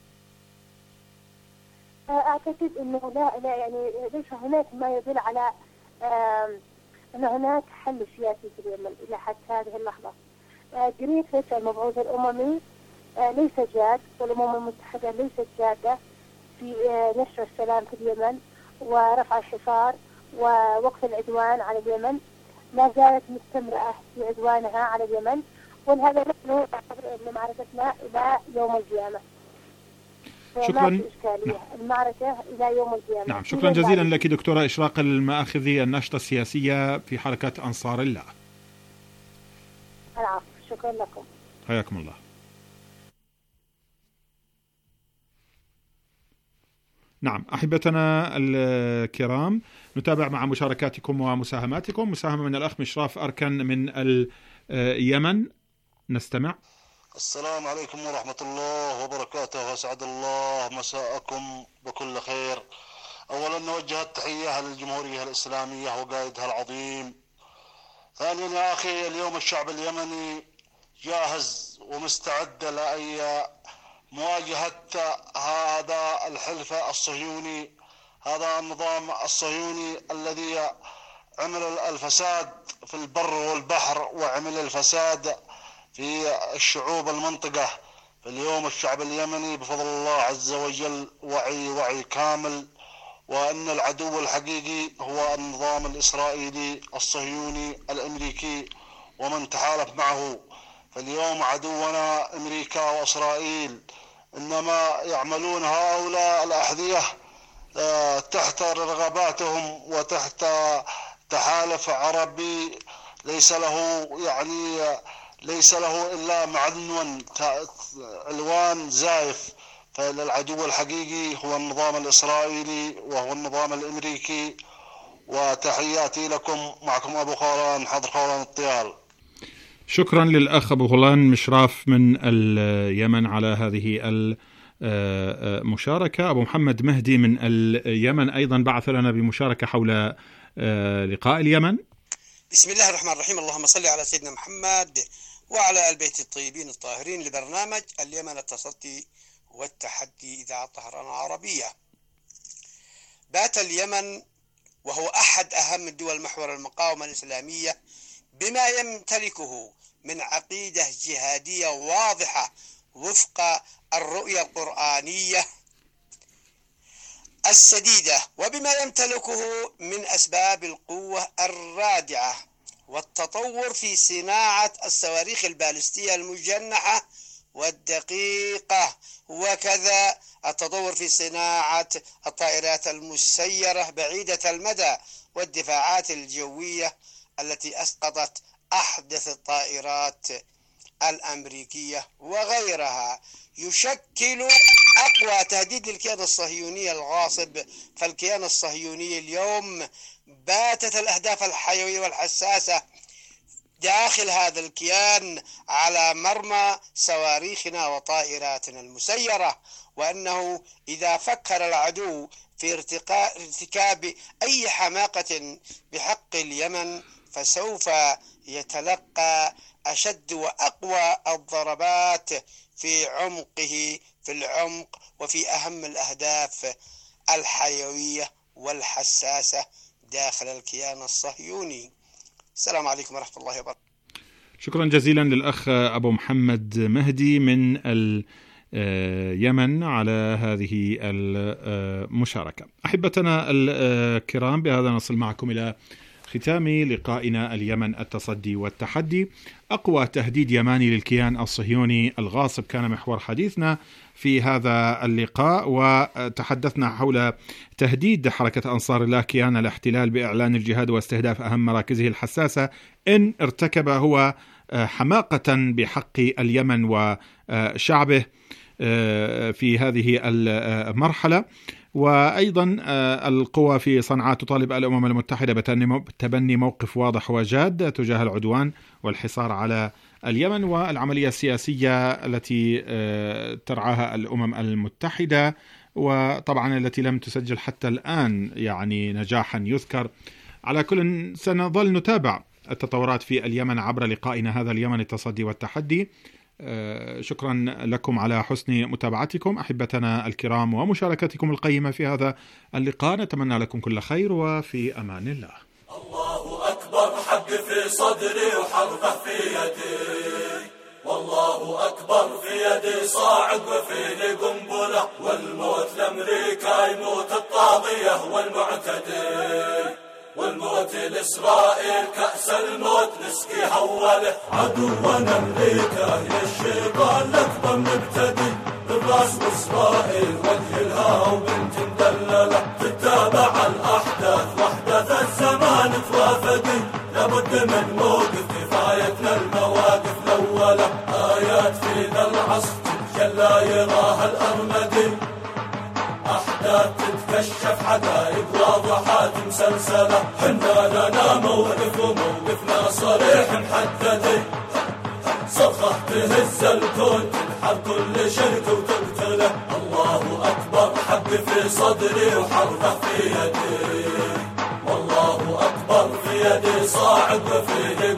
أعتقد أنه لا يعني ليس هناك ما يدل على أن هناك حل سياسي في اليمن إلى حد هذه اللحظة. غريفيث المبعوث الأممي ليس جاد والأمم المتحدة ليست جادة في نشر السلام في اليمن ورفع الحصار ووقف العدوان على اليمن. ما زالت مستمرة في عدوانها على اليمن ولهذا نحن معركتنا إلى يوم القيامة. شكرا. المعركة إلى يوم القيامة. نعم شكرا جزيلا لك دكتورة إشراق الماخذي الناشطة السياسية في حركة أنصار الله. العفو شكرا لكم. حياكم الله. نعم أحبتنا الكرام، نتابع مع مشاركاتكم ومساهماتكم. مساهمة من الأخ مشراف أركن من اليمن، نستمع. السلام عليكم ورحمة الله وبركاته، وأسعد الله مساءكم بكل خير. أولا نوجه التحية للجمهورية الإسلامية وقائدها العظيم. ثانيا يا أخي، اليوم الشعب اليمني جاهز ومستعد لأي مواجهة هذا الحلف الصهيوني، هذا النظام الصهيوني الذي عمل الفساد في البر والبحر وعمل الفساد في الشعوب المنطقة. فاليوم الشعب اليمني بفضل الله عز وجل وعي كامل، وأن العدو الحقيقي هو النظام الإسرائيلي الصهيوني الأمريكي ومن تحالف معه. فاليوم عدونا أمريكا وإسرائيل، إنما يعملون هؤلاء الأحذية تحت رغباتهم وتحت تحالف عربي ليس له إلا معنون ألوان زائف. فالعدو الحقيقي هو النظام الإسرائيلي وهو النظام الأمريكي. وتحياتي لكم، معكم أبو خولان، حضر خولان الطيال. شكرا للأخ أبو غلان مشراف من اليمن على هذه المشاركة. أبو محمد مهدي من اليمن أيضا بعث لنا بمشاركة حول لقاء اليمن. بسم الله الرحمن الرحيم، اللهم صل على سيدنا محمد وعلى البيت الطيبين الطاهرين. لبرنامج اليمن التصدي والتحدي إذاعة طهران العربية. بات اليمن وهو أحد أهم دول محور المقاومة الإسلامية بما يمتلكه من عقيدة جهادية واضحة وفق الرؤية القرآنية السديدة، وبما يمتلكه من أسباب القوة الرادعة والتطور في صناعة الصواريخ البالستية المجنحة والدقيقة، وكذا التطور في صناعة الطائرات المسيرة بعيدة المدى والدفاعات الجوية التي أسقطت أحدث الطائرات الأمريكية وغيرها. يشكل أقوى تهديد للكيان الصهيوني الغاصب. فالكيان الصهيوني اليوم باتت الأهداف الحيوية والحساسة داخل هذا الكيان على مرمى صواريخنا وطائراتنا المسيرة، وأنه إذا فكر العدو في ارتكاب أي حماقة بحق اليمن فسوف يتلقى أشد وأقوى الضربات في عمقه، في العمق وفي أهم الأهداف الحيوية والحساسة داخل الكيان الصهيوني. السلام عليكم ورحمة الله وبركاته. شكرا جزيلا للأخ أبو محمد مهدي من اليمن على هذه المشاركة. أحبتنا الكرام، بهذا نصل معكم إلى ختام لقائنا اليمن التصدي والتحدي. أقوى تهديد يماني للكيان الصهيوني الغاصب كان محور حديثنا في هذا اللقاء، وتحدثنا حول تهديد حركة أنصار الله كيان الاحتلال بإعلان الجهاد واستهداف أهم مراكزه الحساسة إن ارتكب هو حماقة بحق اليمن وشعبه في هذه المرحلة. وأيضا القوى في صنعاء تطالب الأمم المتحدة بتبني موقف واضح وجاد تجاه العدوان والحصار على اليمن والعملية السياسية التي ترعاها الأمم المتحدة، وطبعا التي لم تسجل حتى الآن يعني نجاحا يذكر. على كل سنظل نتابع التطورات في اليمن عبر لقائنا هذا اليمن التصدي والتحدي. شكرا لكم على حسن متابعتكم أحبتنا الكرام ومشاركتكم القيمة في هذا اللقاء. نتمنى لكم كل خير وفي أمان الله. الله أكبر، حق في صدري وحربه في يدي، والله أكبر في يدي صاعد وفيني قنبلة، والموت لأمريكا يموت الطاغية والمعتدي، والموت لإسرائيل كأس الموت نسقي هوله. عدونا أمريكا هي الشيطان الأكبر مبتدي، بالراس وإسرائيل وجه الها وبنت مدللة، تتابع الأحداث وأحداث الزمان توافدي، لابد من موقف كفايتنا المواقف الأولى، آيات في ذا العصر تتجلى يراها الأرمدي. أحداث تتكشف حقائق واضحات مسلسلة، حنا لنا موقف وموقفنا صريح محدد، صرخة تهز الكون تنحر كل شرك وتقتله، الله أكبر حق في صدري وحرفه في يدي، والله أكبر في يدي صاعد وفي